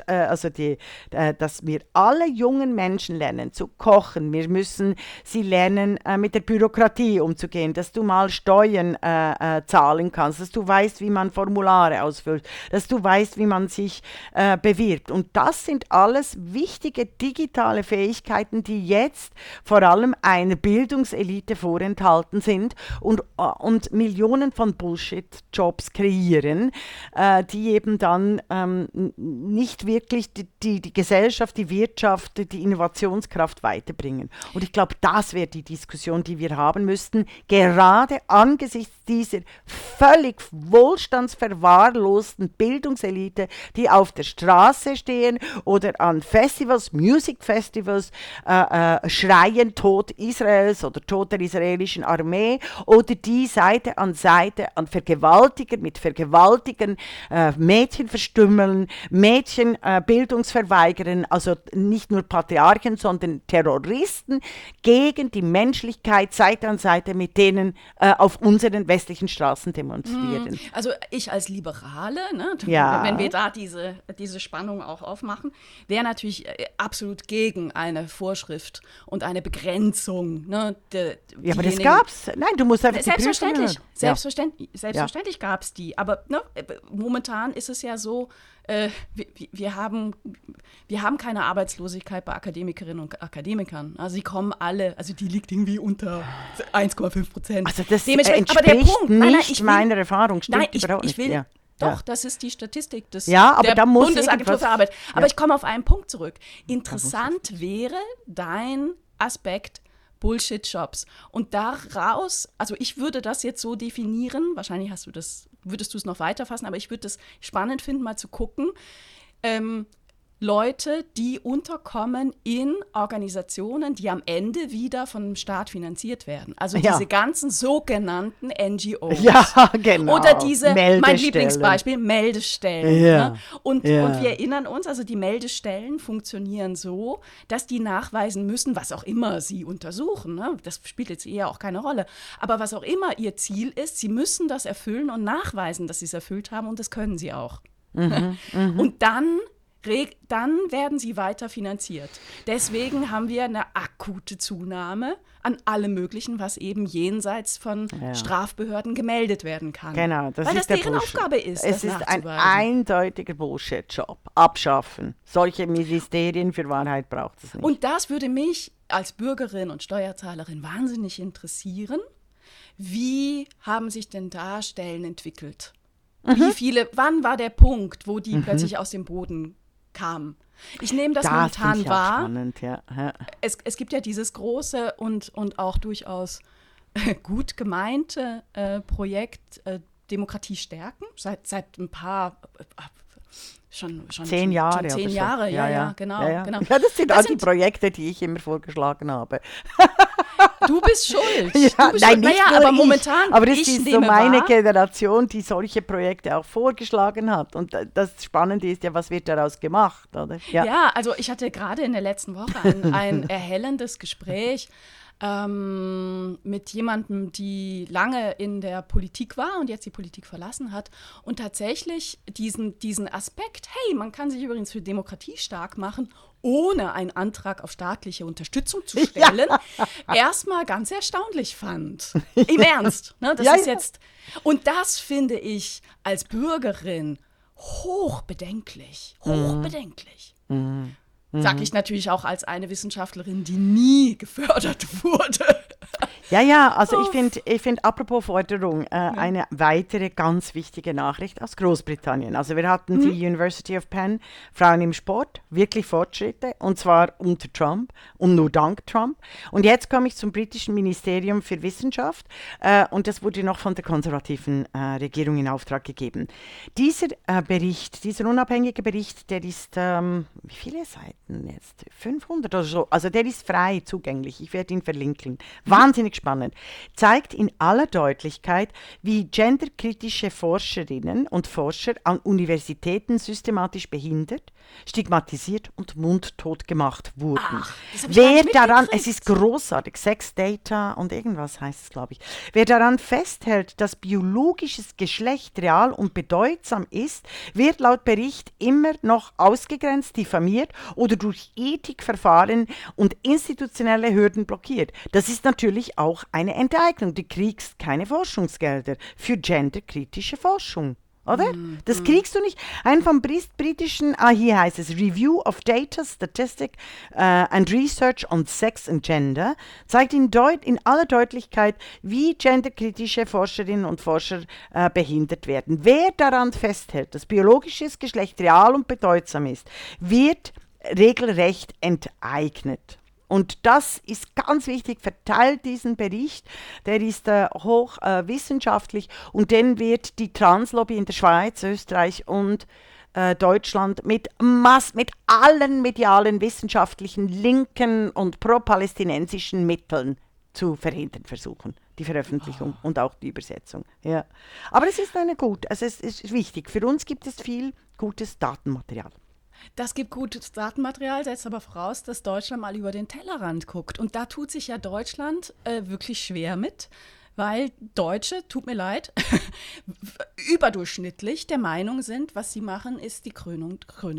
dass wir alle jungen Menschen lernen zu kochen. Wir müssen sie lernen, mit der Bürokratie umzugehen, dass du mal Steuern zahlen kannst, dass du weißt, wie man Formulare ausfüllt, dass du weißt, wie man sich bewirbt. Und das sind alles wichtige digitale Fähigkeiten, die jetzt vor allem einer Bildungselite vorenthalten sind und Millionen von Bullshit-Jobs kreieren, die eben dann nicht wirklich die Gesellschaft, die Wirtschaft, die Innovationskraft weiterbringen. Und ich glaube, das wäre die Diskussion, die wir haben müssten, gerade angesichts dieser völlig wohlstandsverwahrlosten Bildungselite, die auf der Straße stehen oder an Festivals, Music Festivals, schreien Tod Israels oder Tod der israelischen Armee oder die Seite an Vergewaltigern mit Vergewaltigern, Mädchen verstümmeln, Mädchen Bildungsverweigern, also nicht nur Patriarchen, sondern Terroristen gegen die Menschlichkeit Seite an Seite mit denen auf unseren westlichen Straßen demonstrieren. Also ich als Liberale, ne, wenn wir da diese Spannung auch aufmachen, wäre natürlich absolut gegen eine Vorschrift und eine Begrenzung. Ne, aber das gab's. Nein, du musst einfach selbstverständlich gab es die. Aber ne, momentan ist es ja so, wir haben keine Arbeitslosigkeit bei Akademikerinnen und Akademikern. Also sie kommen alle, also die liegt irgendwie unter 1,5%. Also das entspricht aber der Punkt, nicht meiner Erfahrung. Stimmt überhaupt nicht. Doch, das ist die Statistik des aber der Bundesagentur für Arbeit. Aber ich komme auf einen Punkt zurück. Interessant wäre dein Aspekt Bullshit-Jobs. Und daraus, also ich würde das jetzt so definieren, wahrscheinlich würdest du es noch weiter fassen, aber ich würde es spannend finden, mal zu gucken, Leute, die unterkommen in Organisationen, die am Ende wieder von dem Staat finanziert werden. Also diese ganzen sogenannten NGOs. Ja, genau. Oder diese, mein Lieblingsbeispiel, Meldestellen. Ja. Ne? Und wir erinnern uns, also die Meldestellen funktionieren so, dass die nachweisen müssen, was auch immer sie untersuchen. Ne? Das spielt jetzt eher auch keine Rolle. Aber was auch immer ihr Ziel ist, sie müssen das erfüllen und nachweisen, dass sie es erfüllt haben und das können sie auch. Und dann dann werden sie weiter finanziert. Deswegen haben wir eine akute Zunahme an allem Möglichen, was eben jenseits von Strafbehörden gemeldet werden kann. Genau, weil das deren Aufgabe ist. Es ist ein eindeutiger Bullshit-Job. Abschaffen. Solche Ministerien für Wahrheit braucht es nicht. Und das würde mich als Bürgerin und Steuerzahlerin wahnsinnig interessieren. Wie haben sich denn da Stellen entwickelt? Wann war der Punkt, wo die plötzlich aus dem Boden kamen? Ich nehme das momentan wahr. Spannend, ja. Es gibt ja dieses große und auch durchaus gut gemeinte Projekt Demokratie stärken, seit ein paar, schon 10 Jahre. Schon 10 Jahre, genau. Ja, das sind all die Projekte, die ich immer vorgeschlagen habe. Du bist schuld. Nein, nicht nur aber ich. momentan. Aber es ist so meine Generation, die solche Projekte auch vorgeschlagen hat. Und das Spannende ist ja, was wird daraus gemacht, oder? Ja, also ich hatte gerade in der letzten Woche ein erhellendes Gespräch mit jemandem, die lange in der Politik war und jetzt die Politik verlassen hat und tatsächlich diesen Aspekt, hey, man kann sich übrigens für Demokratie stark machen, ohne einen Antrag auf staatliche Unterstützung zu stellen, erstmal ganz erstaunlich fand. Im Ernst. Ne? Das ist jetzt. Und das finde ich als Bürgerin hochbedenklich. Hochbedenklich. Sag ich natürlich auch als eine Wissenschaftlerin, die nie gefördert wurde. Also ich finde, apropos Förderung, eine weitere ganz wichtige Nachricht aus Großbritannien. Also wir hatten die University of Penn, Frauen im Sport, wirklich Fortschritte, und zwar unter Trump und nur dank Trump. Und jetzt komme ich zum britischen Ministerium für Wissenschaft und das wurde noch von der konservativen Regierung in Auftrag gegeben. Dieser Bericht, dieser unabhängige Bericht, der ist, wie viele Seiten jetzt? 500 oder so. Also der ist frei zugänglich. Ich werde ihn verlinken. Wahnsinnig spannend. Zeigt in aller Deutlichkeit, wie genderkritische Forscherinnen und Forscher an Universitäten systematisch behindert, stigmatisiert und mundtot gemacht wurden. Wer daran, es ist großartig, Sex Data und irgendwas heißt es, glaube ich. Wer daran festhält, dass biologisches Geschlecht real und bedeutsam ist, wird laut Bericht immer noch ausgegrenzt, diffamiert oder durch Ethikverfahren und institutionelle Hürden blockiert. Das ist natürlich auch eine Enteignung. Du kriegst keine Forschungsgelder für genderkritische Forschung. Oder? Das kriegst du nicht. Ein vom britischen, hier heißt es Review of Data, Statistic and Research on Sex and Gender, zeigt in aller Deutlichkeit, wie genderkritische Forscherinnen und Forscher behindert werden. Wer daran festhält, dass biologisches Geschlecht real und bedeutsam ist, wird regelrecht enteignet. Und das ist ganz wichtig, verteilt diesen Bericht, der ist hoch wissenschaftlich, und dann wird die Translobby in der Schweiz, Österreich und Deutschland mit allen medialen, wissenschaftlichen, linken und pro-palästinensischen Mitteln zu verhindern versuchen. Die Veröffentlichung und auch die Übersetzung. Ja. Aber es ist es ist wichtig. Für uns gibt es viel gutes Datenmaterial. Das gibt gutes Datenmaterial, setzt aber voraus, dass Deutschland mal über den Tellerrand guckt. Und da tut sich ja Deutschland wirklich schwer mit, weil Deutsche, tut mir leid, überdurchschnittlich der Meinung sind, was sie machen, ist die Krönung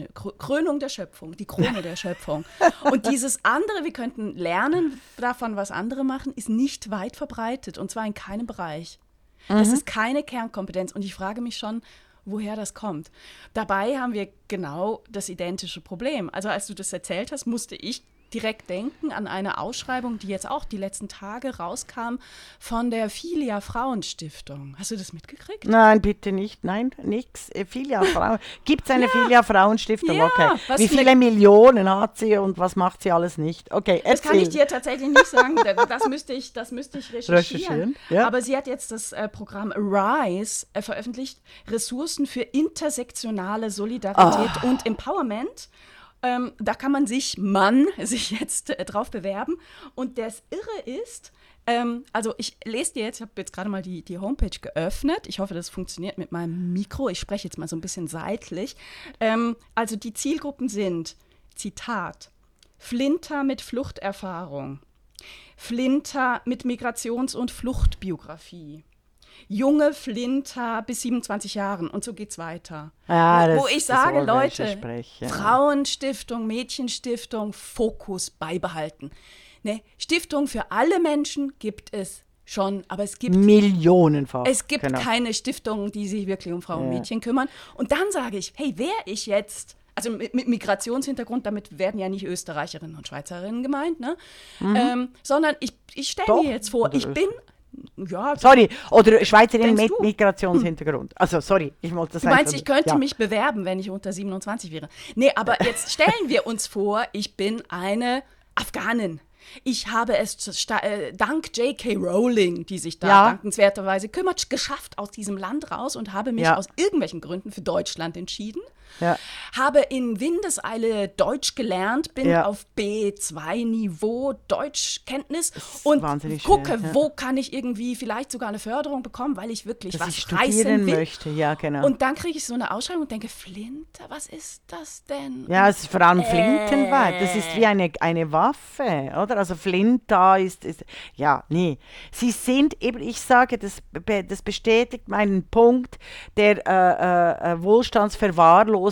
der Schöpfung, die Krone der Schöpfung. Und dieses andere, wir könnten lernen davon, was andere machen, ist nicht weit verbreitet, und zwar in keinem Bereich. Das ist keine Kernkompetenz. Und ich frage mich schon, woher das kommt. Dabei haben wir genau das identische Problem. Also als du das erzählt hast, musste ich direkt denken an eine Ausschreibung, die jetzt auch die letzten Tage rauskam von der Filia Frauenstiftung. Hast du das mitgekriegt? Nein, bitte nicht. Nein, nix. Filia Frauen. Gibt es eine Filia Frauenstiftung? Ja, okay. Wie viele Millionen hat sie und was macht sie alles nicht? Okay, erzähl. Das kann ich dir tatsächlich nicht sagen. Das müsste ich recherchieren. Ja. Aber sie hat jetzt das Programm RISE veröffentlicht, Ressourcen für intersektionale Solidarität und Empowerment. Da kann man sich jetzt drauf bewerben. Und das Irre ist, also ich lese dir jetzt, ich habe jetzt gerade mal die Homepage geöffnet. Ich hoffe, das funktioniert mit meinem Mikro. Ich spreche jetzt mal so ein bisschen seitlich. Also die Zielgruppen sind, Zitat, Flinter mit Fluchterfahrung, Flinter mit Migrations- und Fluchtbiografie, junge Flinter bis 27 Jahren und so geht's weiter. Ja, Wo ich sage, Leute, Sprech, ja. Frauenstiftung, Mädchenstiftung, Fokus beibehalten. Ne? Stiftung für alle Menschen gibt es schon, aber es gibt Millionenfach. Es gibt genau. keine Stiftungen, die sich wirklich um Frauen und Mädchen kümmern. Und dann sage ich, hey, wäre ich jetzt, also mit Migrationshintergrund, damit werden ja nicht Österreicherinnen und Schweizerinnen gemeint, ne? Sondern ich stelle mir jetzt vor, ich bin, ja. Sorry, oder Schweizerin Denkst mit du? Migrationshintergrund. Also, sorry, ich wollte das Du meinst, einfach- ich könnte ja. mich bewerben, wenn ich unter 27 wäre. Nee, aber jetzt stellen wir uns vor, ich bin eine Afghanin. Ich habe es dank J.K. Rowling, die sich da dankenswerterweise kümmert, geschafft aus diesem Land raus und habe mich aus irgendwelchen Gründen für Deutschland entschieden. Ja. Habe in Windeseile Deutsch gelernt, bin Ja. auf B2-Niveau Deutschkenntnis und wahnsinnig gucke, schön, ja. wo kann ich irgendwie vielleicht sogar eine Förderung bekommen, weil ich wirklich Dass ich was reißen studieren will. möchte, ja, genau. Und dann kriege ich so eine Ausschreibung und denke, Flinter, was ist das denn? Ja, es ist vor allem Flintenweit. Das ist wie eine Waffe, oder? Also Flint da ist ja, nee. Sie sind eben, ich sage, das bestätigt meinen Punkt der wohlstandsverwahrlosten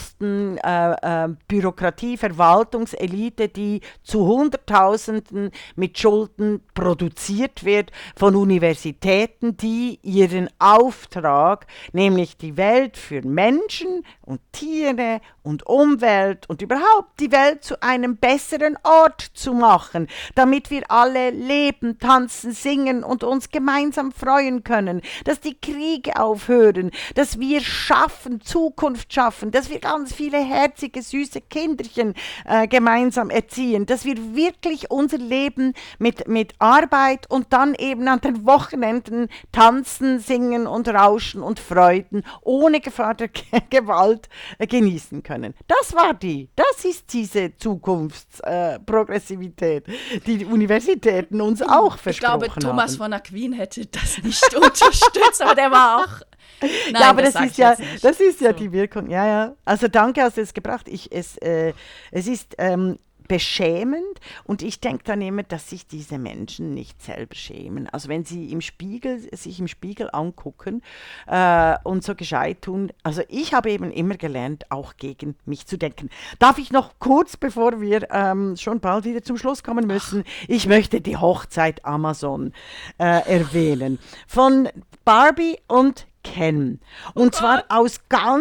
Bürokratie, Verwaltungselite, die zu Hunderttausenden mit Schulden produziert wird von Universitäten, die ihren Auftrag, nämlich die Welt für Menschen und Tiere und Umwelt und überhaupt die Welt zu einem besseren Ort zu machen, damit wir alle leben, tanzen, singen und uns gemeinsam freuen können, dass die Kriege aufhören, dass wir schaffen, Zukunft schaffen, dass wir ganz viele herzige, süße Kinderchen gemeinsam erziehen, dass wir wirklich unser Leben mit Arbeit und dann eben an den Wochenenden tanzen, singen und rauschen und Freuden ohne Gefahr der Gewalt genießen können. Das ist diese Zukunftsprogressivität, die Universitäten uns auch versprochen haben. Ich glaube, Thomas von Aquin hätte das nicht unterstützt, aber der war auch... Nein, ja, aber das ist ja so. die Wirkung. Ja, ja. Also danke, hast du es gebracht. Es ist beschämend und ich denke dann immer, dass sich diese Menschen nicht selber schämen. Also wenn sie sich im Spiegel angucken und so gescheit tun. Also ich habe eben immer gelernt, auch gegen mich zu denken. Darf ich noch kurz, bevor wir schon bald wieder zum Schluss kommen müssen, ich möchte die Hochzeit Amazon erwähnen. Von Barbie und Ken. Und zwar aus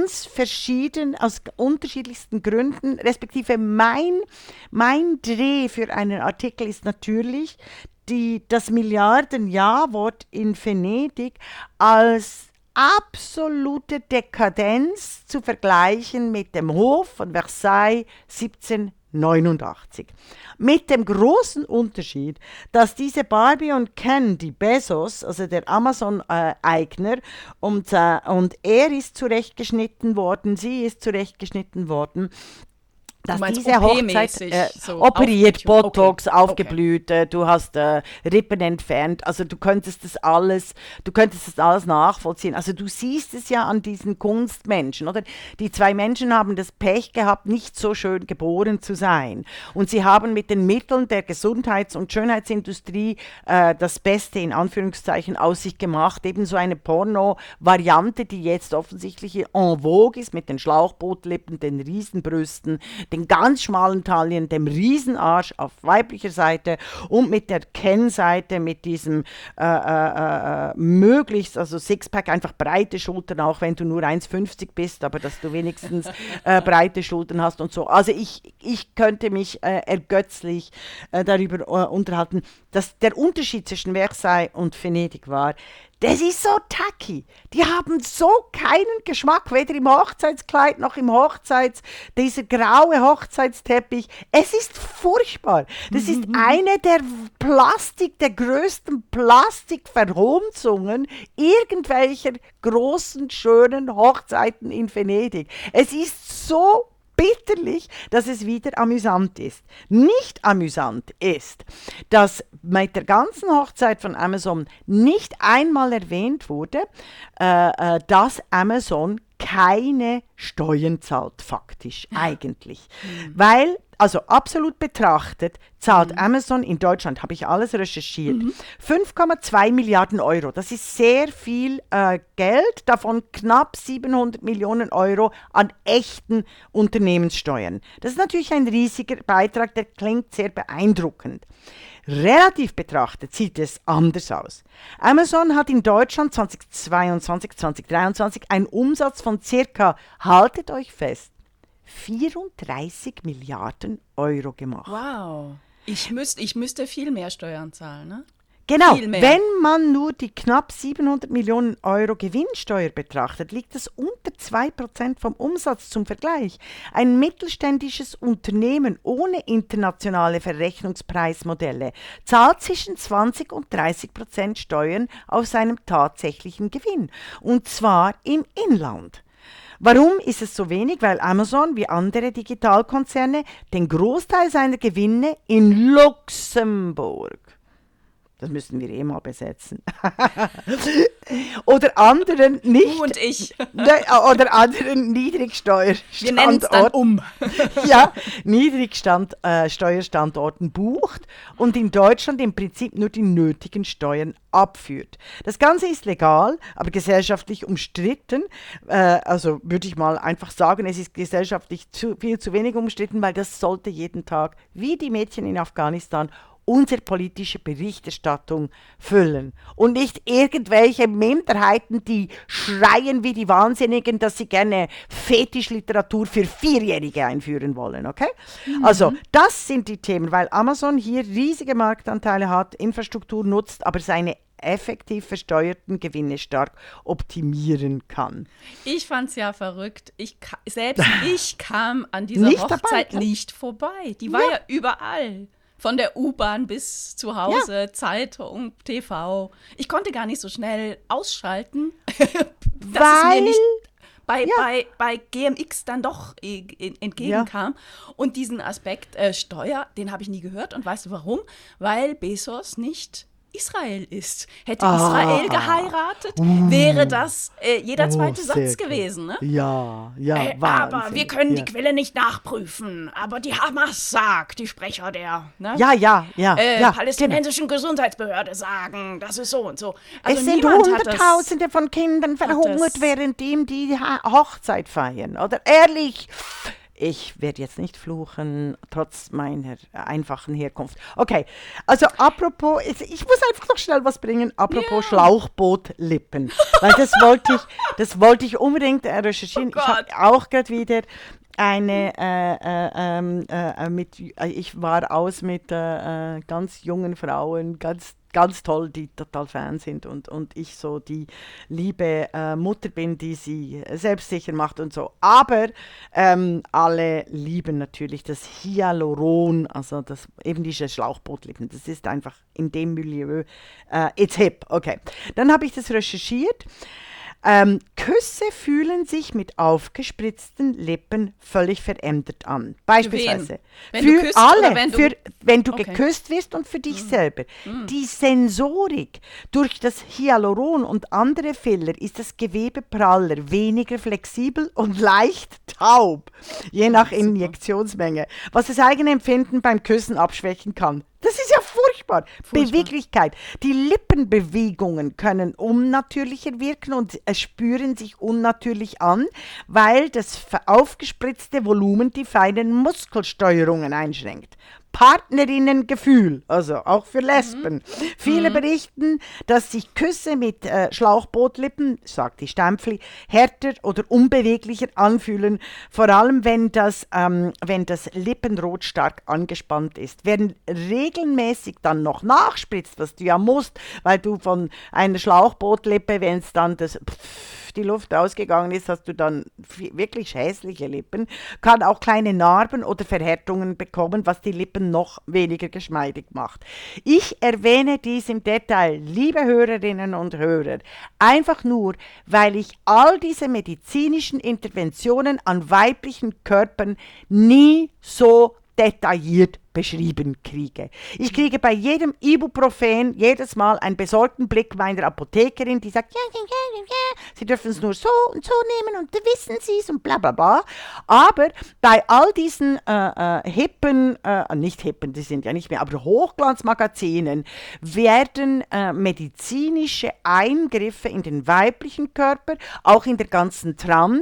unterschiedlichsten Gründen, respektive mein Dreh für einen Artikel ist natürlich das Milliarden-Ja-Wort in Venedig als absolute Dekadenz zu vergleichen mit dem Hof von Versailles 1789. Mit dem großen Unterschied, dass diese Barbie und Ken, die Bezos, also der Amazon-Eigner, und er ist zurechtgeschnitten worden, sie ist zurechtgeschnitten worden, dass diese Hochzeit operiert, Botox, aufgeblüht, du hast Rippen entfernt, also du könntest das alles nachvollziehen. Also du siehst es ja an diesen Kunstmenschen, oder? Die zwei Menschen haben das Pech gehabt, nicht so schön geboren zu sein. Und sie haben mit den Mitteln der Gesundheits- und Schönheitsindustrie das Beste in Anführungszeichen aus sich gemacht. Eben so eine Porno-Variante, die jetzt offensichtlich en vogue ist, mit den Schlauchbootlippen, den Riesenbrüsten, den ganz schmalen Taillen, dem Riesenarsch auf weiblicher Seite und mit der Ken-Seite mit diesem möglichst, also Sixpack, einfach breite Schultern, auch wenn du nur 1,50 bist, aber dass du wenigstens breite Schultern hast und so. Also ich könnte mich ergötzlich darüber unterhalten, dass der Unterschied zwischen Versailles und Venedig war, das ist so tacky. Die haben so keinen Geschmack, weder im Hochzeitskleid noch im dieser graue Hochzeitsteppich. Es ist furchtbar. Das ist eine der größten Plastikverhunzungen irgendwelcher großen, schönen Hochzeiten in Venedig. Es ist so bitterlich, dass es wieder amüsant ist. Nicht amüsant ist, dass mit der ganzen Hochzeit von Amazon nicht einmal erwähnt wurde, dass Amazon keine Steuern zahlt, faktisch eigentlich. Weil also absolut betrachtet, zahlt Amazon in Deutschland, habe ich alles recherchiert, 5,2 Milliarden Euro. Das ist sehr viel Geld, davon knapp 700 Millionen Euro an echten Unternehmenssteuern. Das ist natürlich ein riesiger Beitrag, der klingt sehr beeindruckend. Relativ betrachtet sieht es anders aus. Amazon hat in Deutschland 2022, 2023 einen Umsatz von circa, haltet euch fest, 34 Milliarden Euro gemacht. Wow. Ich müsste viel mehr Steuern zahlen, ne? Genau, Viel mehr. wenn man nur die knapp 700 Millionen Euro Gewinnsteuer betrachtet, liegt es unter 2% vom Umsatz zum Vergleich. Ein mittelständisches Unternehmen ohne internationale Verrechnungspreismodelle zahlt zwischen 20 und 30% Steuern auf seinem tatsächlichen Gewinn. Und zwar im Inland. Warum ist es so wenig? Weil Amazon wie andere Digitalkonzerne den Großteil seiner Gewinne in Luxemburg, das müssen wir mal besetzen, oder anderen nicht, Du und ich. oder anderen Niedrigsteuerstandorten, Wir nennen es dann um. ja, Niedrigsteuerstandorten bucht und in Deutschland im Prinzip nur die nötigen Steuern abführt. Das Ganze ist legal, aber gesellschaftlich umstritten. Also würde ich mal einfach sagen, es ist gesellschaftlich viel zu wenig umstritten, weil das sollte jeden Tag, wie die Mädchen in Afghanistan, unsere politische Berichterstattung füllen. Und nicht irgendwelche Minderheiten, die schreien wie die Wahnsinnigen, dass sie gerne Fetischliteratur für Vierjährige einführen wollen. Okay? Also das sind die Themen, weil Amazon hier riesige Marktanteile hat, Infrastruktur nutzt, aber seine effektiv versteuerten Gewinne stark optimieren kann. Ich fand's ja verrückt. Selbst ich kam an dieser Nicht Hochzeit dabei, ne? nicht vorbei. Die war ja überall. Von der U-Bahn bis zu Hause, Zeitung, TV. Ich konnte gar nicht so schnell ausschalten, dass es mir nicht bei GMX dann doch entgegenkam. Und diesen Aspekt Steuer, den habe ich nie gehört. Und weißt du warum? Weil Bezos nicht Israel ist. Hätte Israel geheiratet, wäre das jeder zweite Satz gewesen. Ne? Ja, Wahnsinn. Aber wir können die Quelle nicht nachprüfen. Aber die Hamas sagt, die Sprecher der palästinensischen Gesundheitsbehörde sagen, das ist so und so. Also es sind niemand hat Hunderttausende von Kindern verhungert, während die Hochzeit feiern. Oder ehrlich, ich werde jetzt nicht fluchen, trotz meiner einfachen Herkunft. Okay, also apropos, ich muss einfach noch schnell was bringen, apropos Schlauchbootlippen. Weil das wollte ich unbedingt recherchieren. Oh Ich habe auch gerade wieder ich war aus mit ganz jungen Frauen, ganz toll, die total Fan sind und ich so die liebe Mutter bin, die sie selbstsicher macht und so. Aber alle lieben natürlich das Hyaluron, also eben diese Schlauchbootlippen. Das ist einfach in dem Milieu, it's hip. Okay, dann habe ich das recherchiert. Küsse fühlen sich mit aufgespritzten Lippen völlig verändert an. Beispielsweise wenn du für küsst alle, oder wenn du Okay. geküsst wirst und für dich selber. Die Sensorik durch das Hyaluron und andere Filler ist das Gewebe praller, weniger flexibel und leicht taub, je nach Injektionsmenge, was das eigene Empfinden beim Küssen abschwächen kann. Das ist ja furchtbar. Beweglichkeit. Die Lippenbewegungen können unnatürlicher wirken und spüren sich unnatürlich an, weil das aufgespritzte Volumen die feinen Muskelsteuerungen einschränkt. Partnerinnengefühl, also auch für Lesben. Viele berichten, dass sich Küsse mit Schlauchbootlippen, sagt die Stempfli, härter oder unbeweglicher anfühlen, vor allem wenn das Lippenrot stark angespannt ist. Wer regelmäßig dann noch nachspritzt, was du ja musst, weil du von einer Schlauchbootlippe, wenn es dann die Luft ausgegangen ist, hast du dann wirklich hässliche Lippen, kann auch kleine Narben oder Verhärtungen bekommen, was die Lippen noch weniger geschmeidig macht. Ich erwähne dies im Detail, liebe Hörerinnen und Hörer, einfach nur, weil ich all diese medizinischen Interventionen an weiblichen Körpern nie so detailliert beschrieben kriege. Ich kriege bei jedem Ibuprofen jedes Mal einen besorgten Blick meiner Apothekerin, die sagt, ja, Sie dürfen es nur so und so nehmen und wissen Sie es und bla bla bla. Aber bei all diesen hippen, nicht hippen, die sind ja nicht mehr, aber Hochglanzmagazinen werden medizinische Eingriffe in den weiblichen Körper, auch in der ganzen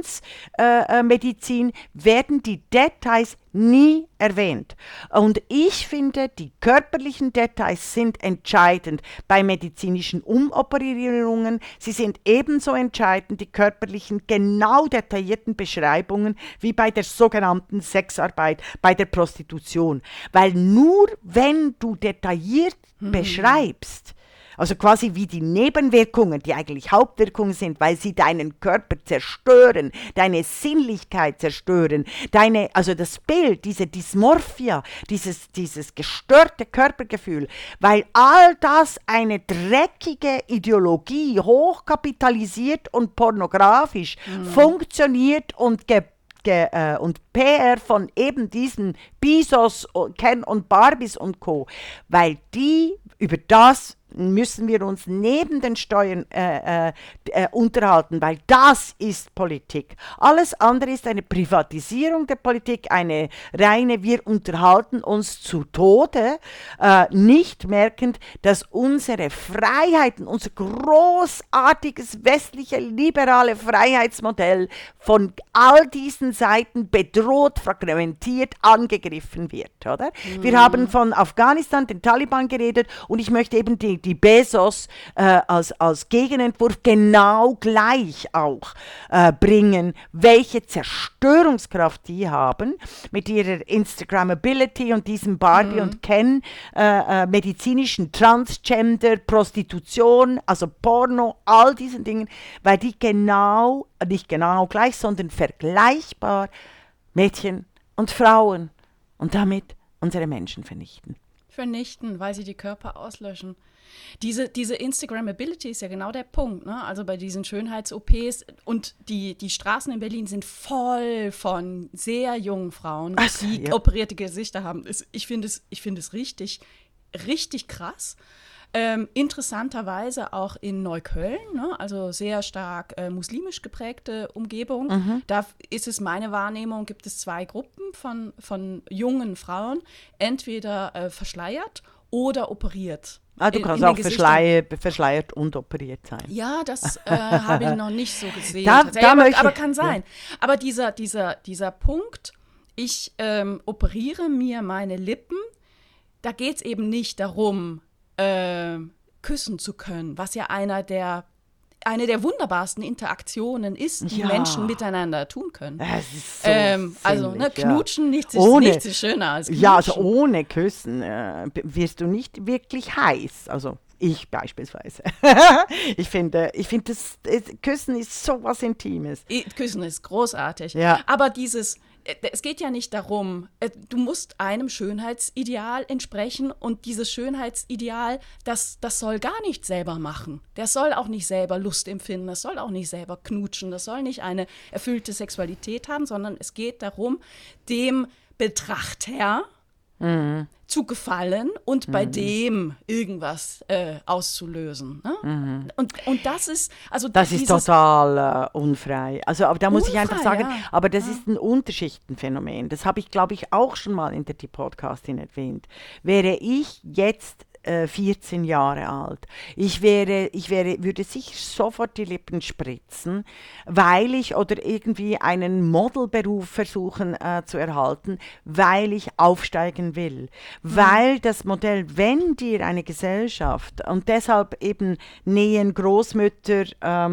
Transmedizin, werden die Details nie erwähnt. Und ich finde, die körperlichen Details sind entscheidend bei medizinischen Umoperierungen. Sie sind ebenso entscheidend, die körperlichen, genau detaillierten Beschreibungen, wie bei der sogenannten Sexarbeit, bei der Prostitution. Weil nur wenn du detailliert beschreibst, also quasi wie die Nebenwirkungen, die eigentlich Hauptwirkungen sind, weil sie deinen Körper zerstören, deine Sinnlichkeit zerstören, also das Bild, diese Dysmorphia, dieses gestörte Körpergefühl, weil all das eine dreckige Ideologie, hochkapitalisiert und pornografisch funktioniert und und PR von eben diesen Bezos, Ken und Barbies und Co., weil über das müssen wir uns neben den Steuern unterhalten, weil das ist Politik. Alles andere ist eine Privatisierung der Politik, eine reine, wir unterhalten uns zu Tode, nicht merkend, dass unsere Freiheiten, unser großartiges westliche liberale Freiheitsmodell von all diesen Seiten bedroht, fragmentiert, angegriffen wird, oder? Wir haben von Afghanistan, den Taliban geredet und ich möchte eben die Bezos als Gegenentwurf genau gleich auch bringen, welche Zerstörungskraft die haben mit ihrer Instagrammability und diesem Barbie und Ken, medizinischen Transgender, Prostitution, also Porno, all diesen Dingen, weil die nicht genau gleich, sondern vergleichbar Mädchen und Frauen und damit unsere Menschen vernichten. Weil sie die Körper auslöschen. Diese Instagrammability ist ja genau der Punkt, ne? Also bei diesen Schönheits-OPs und die Straßen in Berlin sind voll von sehr jungen Frauen, die operierte Gesichter haben. Ich finde es richtig, richtig krass. Interessanterweise auch in Neukölln, ne? Also sehr stark muslimisch geprägte Umgebung. Da ist es meine Wahrnehmung, gibt es zwei Gruppen von jungen Frauen, entweder verschleiert oder operiert. Du kannst auch verschleiert und operiert sein. Ja, das habe ich noch nicht so gesehen. Aber kann sein. Ja. Aber dieser Punkt, ich operiere mir meine Lippen, da geht es eben nicht darum, küssen zu können, was ja eine der wunderbarsten Interaktionen ist, die Menschen miteinander tun können. Das ist so also knutschen, nichts ist schöner als knutschen. Ja, also ohne Küssen wirst du nicht wirklich heiß. Also ich beispielsweise. Ich finde, Küssen ist so was Intimes. Küssen ist großartig. Ja. Aber es geht ja nicht darum, du musst einem Schönheitsideal entsprechen und dieses Schönheitsideal, das soll gar nicht selber machen. Der soll auch nicht selber Lust empfinden, das soll auch nicht selber knutschen, das soll nicht eine erfüllte Sexualität haben, sondern es geht darum, dem Betrachter zu gefallen und bei dem irgendwas auszulösen. Ne? Und das ist, also das ist total unfrei. Also, aber da muss ich einfach sagen, ja. aber das ist ein Unterschichtenphänomen. Das habe ich, glaube ich, auch schon mal in der Podcastin erwähnt. Wäre ich jetzt 14 Jahre alt. Würde sicher sofort die Lippen spritzen, oder irgendwie einen Modelberuf versuchen zu erhalten, weil ich aufsteigen will. Weil das Modell, wenn dir eine Gesellschaft, und deshalb eben nähen Großmütter,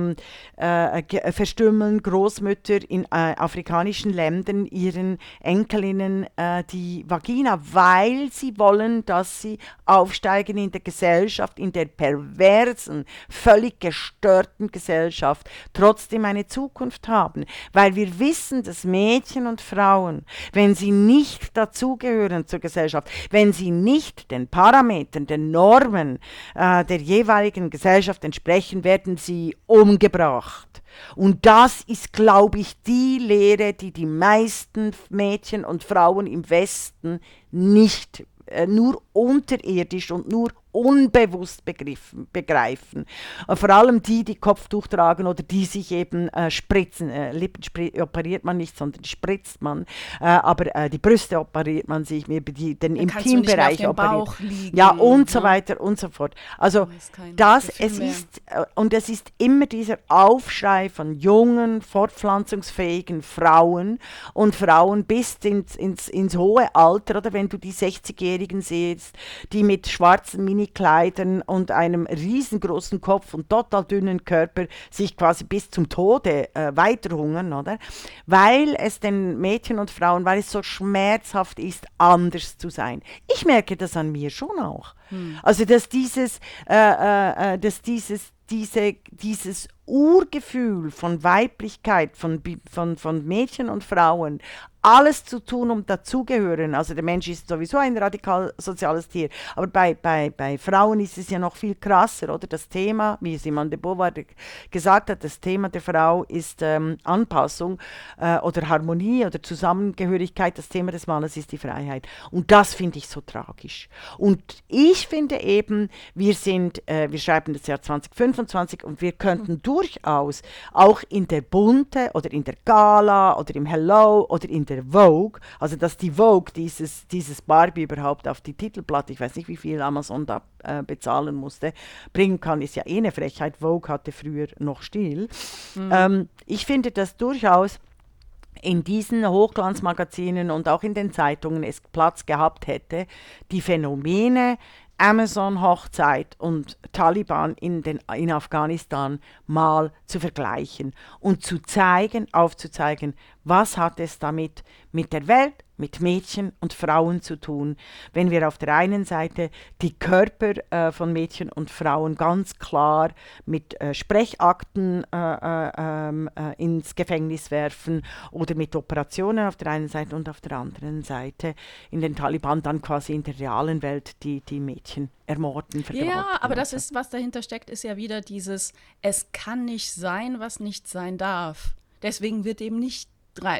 verstümmeln Großmütter in afrikanischen Ländern ihren Enkelinnen die Vagina, weil sie wollen, dass sie aufsteigen in der Gesellschaft, in der perversen, völlig gestörten Gesellschaft, trotzdem eine Zukunft haben. Weil wir wissen, dass Mädchen und Frauen, wenn sie nicht dazugehören zur Gesellschaft, wenn sie nicht den Parametern, den Normen der jeweiligen Gesellschaft entsprechen, werden sie umgebracht. Und das ist, glaube ich, die Lehre, die die meisten Mädchen und Frauen im Westen nicht nur unterirdisch und nur unbewusst begreifen. Vor allem die Kopftuch tragen oder die sich eben spritzen. Operiert man nicht, sondern die spritzt man. Aber die Brüste operiert man sich, den Dann Intimbereich kannst du nicht mehr auf dem operiert. Bauch liegen, Ja, und so ne? weiter und so fort. Also ist kein das, Gefühl es mehr. ist, und es ist immer dieser Aufschrei von jungen, fortpflanzungsfähigen Frauen und Frauen bis ins hohe Alter, oder wenn du die 60-Jährigen siehst, die mit schwarzen Minikleidern und einem riesengroßen Kopf und total dünnen Körper sich quasi bis zum Tode weiterhungern, oder? Weil es den Mädchen und Frauen, weil es so schmerzhaft ist, anders zu sein. Ich merke das an mir schon auch. Also, dass dieses Urgefühl von Weiblichkeit, von Mädchen und Frauen, alles zu tun, um dazugehören. Also der Mensch ist sowieso ein radikal soziales Tier, aber bei Frauen ist es ja noch viel krasser, oder? Das Thema, wie Simone de Beauvoir gesagt hat, das Thema der Frau ist Anpassung oder Harmonie oder Zusammengehörigkeit. Das Thema des Mannes ist die Freiheit. Und das finde ich so tragisch. Und ich finde eben, wir schreiben das Jahr 2025 und wir könnten durchaus auch in der Bunte oder in der Gala oder im Hello oder in der Vogue, also dass die Vogue dieses Barbie überhaupt auf die Titelplatte, ich weiß nicht, wie viel Amazon da bezahlen musste, bringen kann, ist ja eh eine Frechheit. Vogue hatte früher noch Stil. Ich finde das durchaus in diesen Hochglanzmagazinen und auch in den Zeitungen es Platz gehabt hätte, die Phänomene Amazon-Hochzeit und Taliban in Afghanistan mal zu vergleichen und aufzuzeigen, was hat es damit mit der Welt, mit Mädchen und Frauen zu tun, wenn wir auf der einen Seite die Körper von Mädchen und Frauen ganz klar mit Sprechakten ins Gefängnis werfen oder mit Operationen auf der einen Seite und auf der anderen Seite in den Taliban dann quasi in der realen Welt die Mädchen ermorden, vergewaltigen. Ja, aber das ist, was dahinter steckt, ist ja wieder dieses, es kann nicht sein, was nicht sein darf. Deswegen wird eben nicht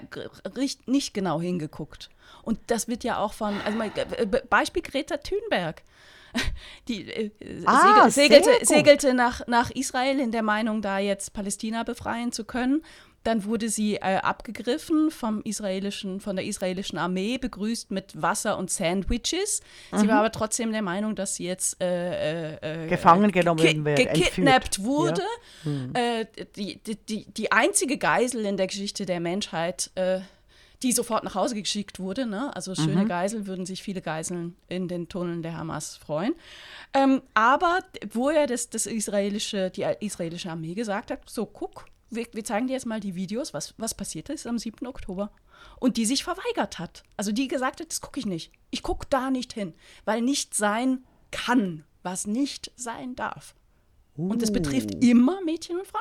genau hingeguckt. Und das wird ja auch also Beispiel Greta Thunberg. Die segelte nach Israel in der Meinung, da jetzt Palästina befreien zu können. Dann wurde sie abgegriffen von der israelischen Armee, begrüßt mit Wasser und Sandwiches. Sie war aber trotzdem der Meinung, dass sie jetzt gefangen genommen gekidnappt wurde. Ja. Die einzige Geisel in der Geschichte der Menschheit, die sofort nach Hause geschickt wurde. Ne? Also schöne Geisel, würden sich viele Geiseln in den Tunneln der Hamas freuen. Aber wo ja die israelische Armee gesagt hat, so guck, wir zeigen dir jetzt mal die Videos, was passiert ist am 7. Oktober. Und die sich verweigert hat. Also die gesagt hat, das gucke ich nicht. Ich gucke da nicht hin, weil nicht sein kann, was nicht sein darf. Und das betrifft immer Mädchen und Frauen.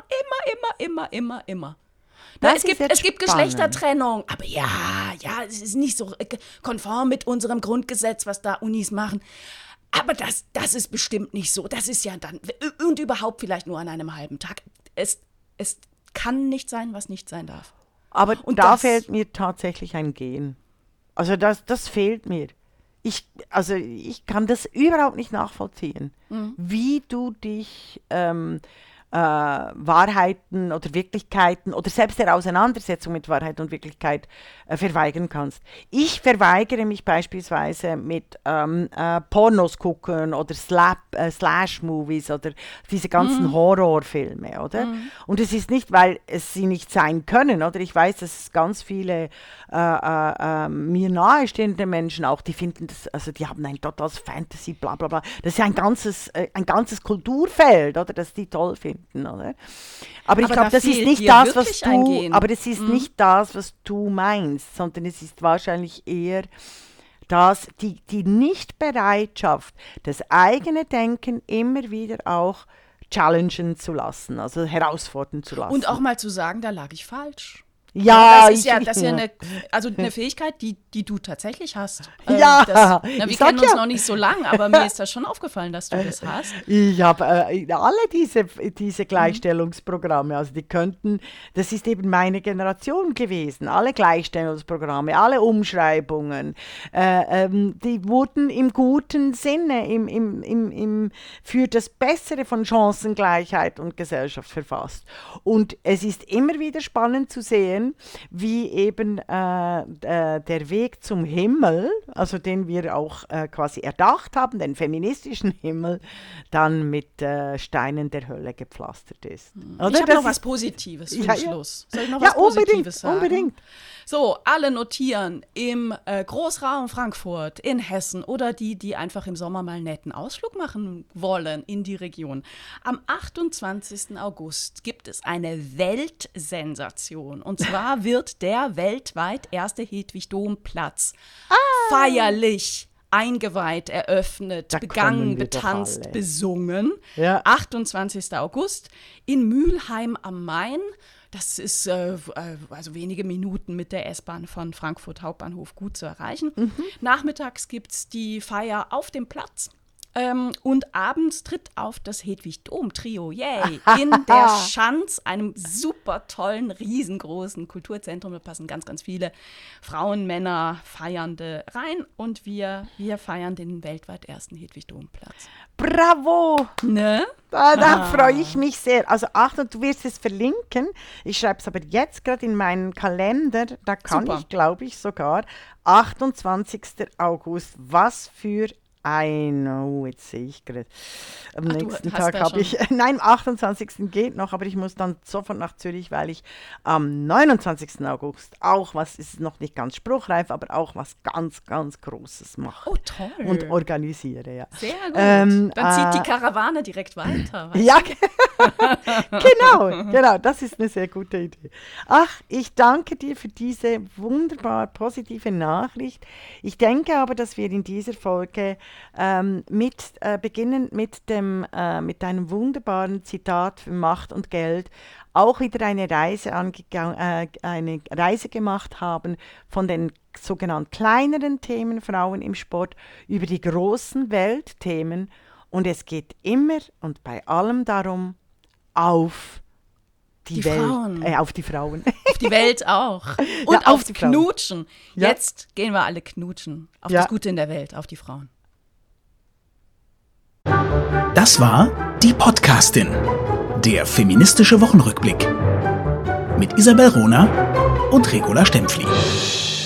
Immer. Es gibt Geschlechtertrennung, aber ja, es ist nicht so konform mit unserem Grundgesetz, was da Unis machen. Aber das ist bestimmt nicht so. Das ist ja dann, und überhaupt vielleicht nur an einem halben Tag. Es kann nicht sein, was nicht sein darf. Aber und da fehlt mir tatsächlich ein Gen. Also das fehlt mir. Ich kann das überhaupt nicht nachvollziehen, wie du dich Wahrheiten oder Wirklichkeiten oder selbst der Auseinandersetzung mit Wahrheit und Wirklichkeit verweigern kannst. Ich verweigere mich beispielsweise mit Pornos gucken oder Slash-Movies oder diese ganzen Horrorfilme, oder? Und es ist nicht, weil es sie nicht sein können, oder? Ich weiß, dass es ganz viele mir nahestehende Menschen auch, die finden das, also die haben ein totales Fantasy, bla bla bla. Das ist ein ganzes Kulturfeld, oder? Das die toll finden. Oder? Aber ich glaube, das ist nicht das, was du, aber das ist nicht das, was du meinst, sondern es ist wahrscheinlich eher die Nichtbereitschaft, das eigene Denken immer wieder auch challengen zu lassen, also herausfordern zu lassen. Und auch mal zu sagen, da lag ich falsch. Ja, das ist ja eine Fähigkeit, die du tatsächlich hast. Ja, wir ich sag kennen uns ja. noch nicht so lange, aber mir ist das schon aufgefallen, dass du das hast. Ich habe alle diese Gleichstellungsprogramme, also die könnten, das ist eben meine Generation gewesen, alle Gleichstellungsprogramme, alle Umschreibungen, die wurden im guten Sinne, für das Bessere von Chancengleichheit und Gesellschaft verfasst. Und es ist immer wieder spannend zu sehen, wie eben der Weg zum Himmel, also den wir auch quasi erdacht haben, den feministischen Himmel, dann mit Steinen der Hölle gepflastert ist. Oder? Ich habe Das noch was ist- Positives für Ja, den ja. Schluss. Soll ich noch Ja, was Positives unbedingt, sagen? unbedingt. So, alle notieren im Großraum Frankfurt, in Hessen oder die einfach im Sommer mal einen netten Ausflug machen wollen in die Region. Am 28. August gibt es eine Weltsensation. Und zwar wird der weltweit erste Hedwig-Dom-Platz feierlich eingeweiht, eröffnet, Da begangen, kommen wir doch betanzt, alle. besungen. Ja. 28. August in Mülheim am Main. Das ist also wenige Minuten mit der S-Bahn von Frankfurt Hauptbahnhof gut zu erreichen. Nachmittags gibt es die Feier auf dem Platz. Und abends tritt auf das Hedwig-Dom-Trio, yay, in der Schanz, einem super tollen, riesengroßen Kulturzentrum. Da passen ganz, ganz viele Frauen, Männer, Feiernde rein. Und wir feiern den weltweit ersten Hedwig-Dom-Platz. Bravo! Ne? Da freue ich mich sehr. Also Achtung, du wirst es verlinken. Ich schreibe es aber jetzt gerade in meinen Kalender. Da kann Super. ich, glaube ich, sogar 28. August. Was für jetzt sehe ich gerade. Am Ach, du nächsten hast Tag da habe schon- ich, nein, am 28. geht noch, aber ich muss dann sofort nach Zürich, weil ich am 29. August auch was, ist noch nicht ganz spruchreif, aber auch was ganz, ganz Großes mache. Oh, toll. Und organisiere, ja. Sehr gut. Ähm, Dann zieht die Karawane direkt weiter. weißt Ja, genau, das ist eine sehr gute Idee. Ach, ich danke dir für diese wunderbar positive Nachricht. Ich denke aber, dass wir in dieser Folge beginnen mit einem wunderbaren Zitat für Macht und Geld, auch wieder eine Reise gemacht haben von den sogenannten kleineren Themen Frauen im Sport über die großen Weltthemen. Und es geht immer und bei allem darum, auf die Welt, Frauen. auf die Frauen. Auf die Welt auch. Und Ja, auf aufs die Frauen. Knutschen. Ja. Jetzt gehen wir alle knutschen. Auf Ja. das Gute in der Welt, auf die Frauen. Das war die Podcastin, der feministische Wochenrückblick mit Isabel Rohner und Regula Stempfli.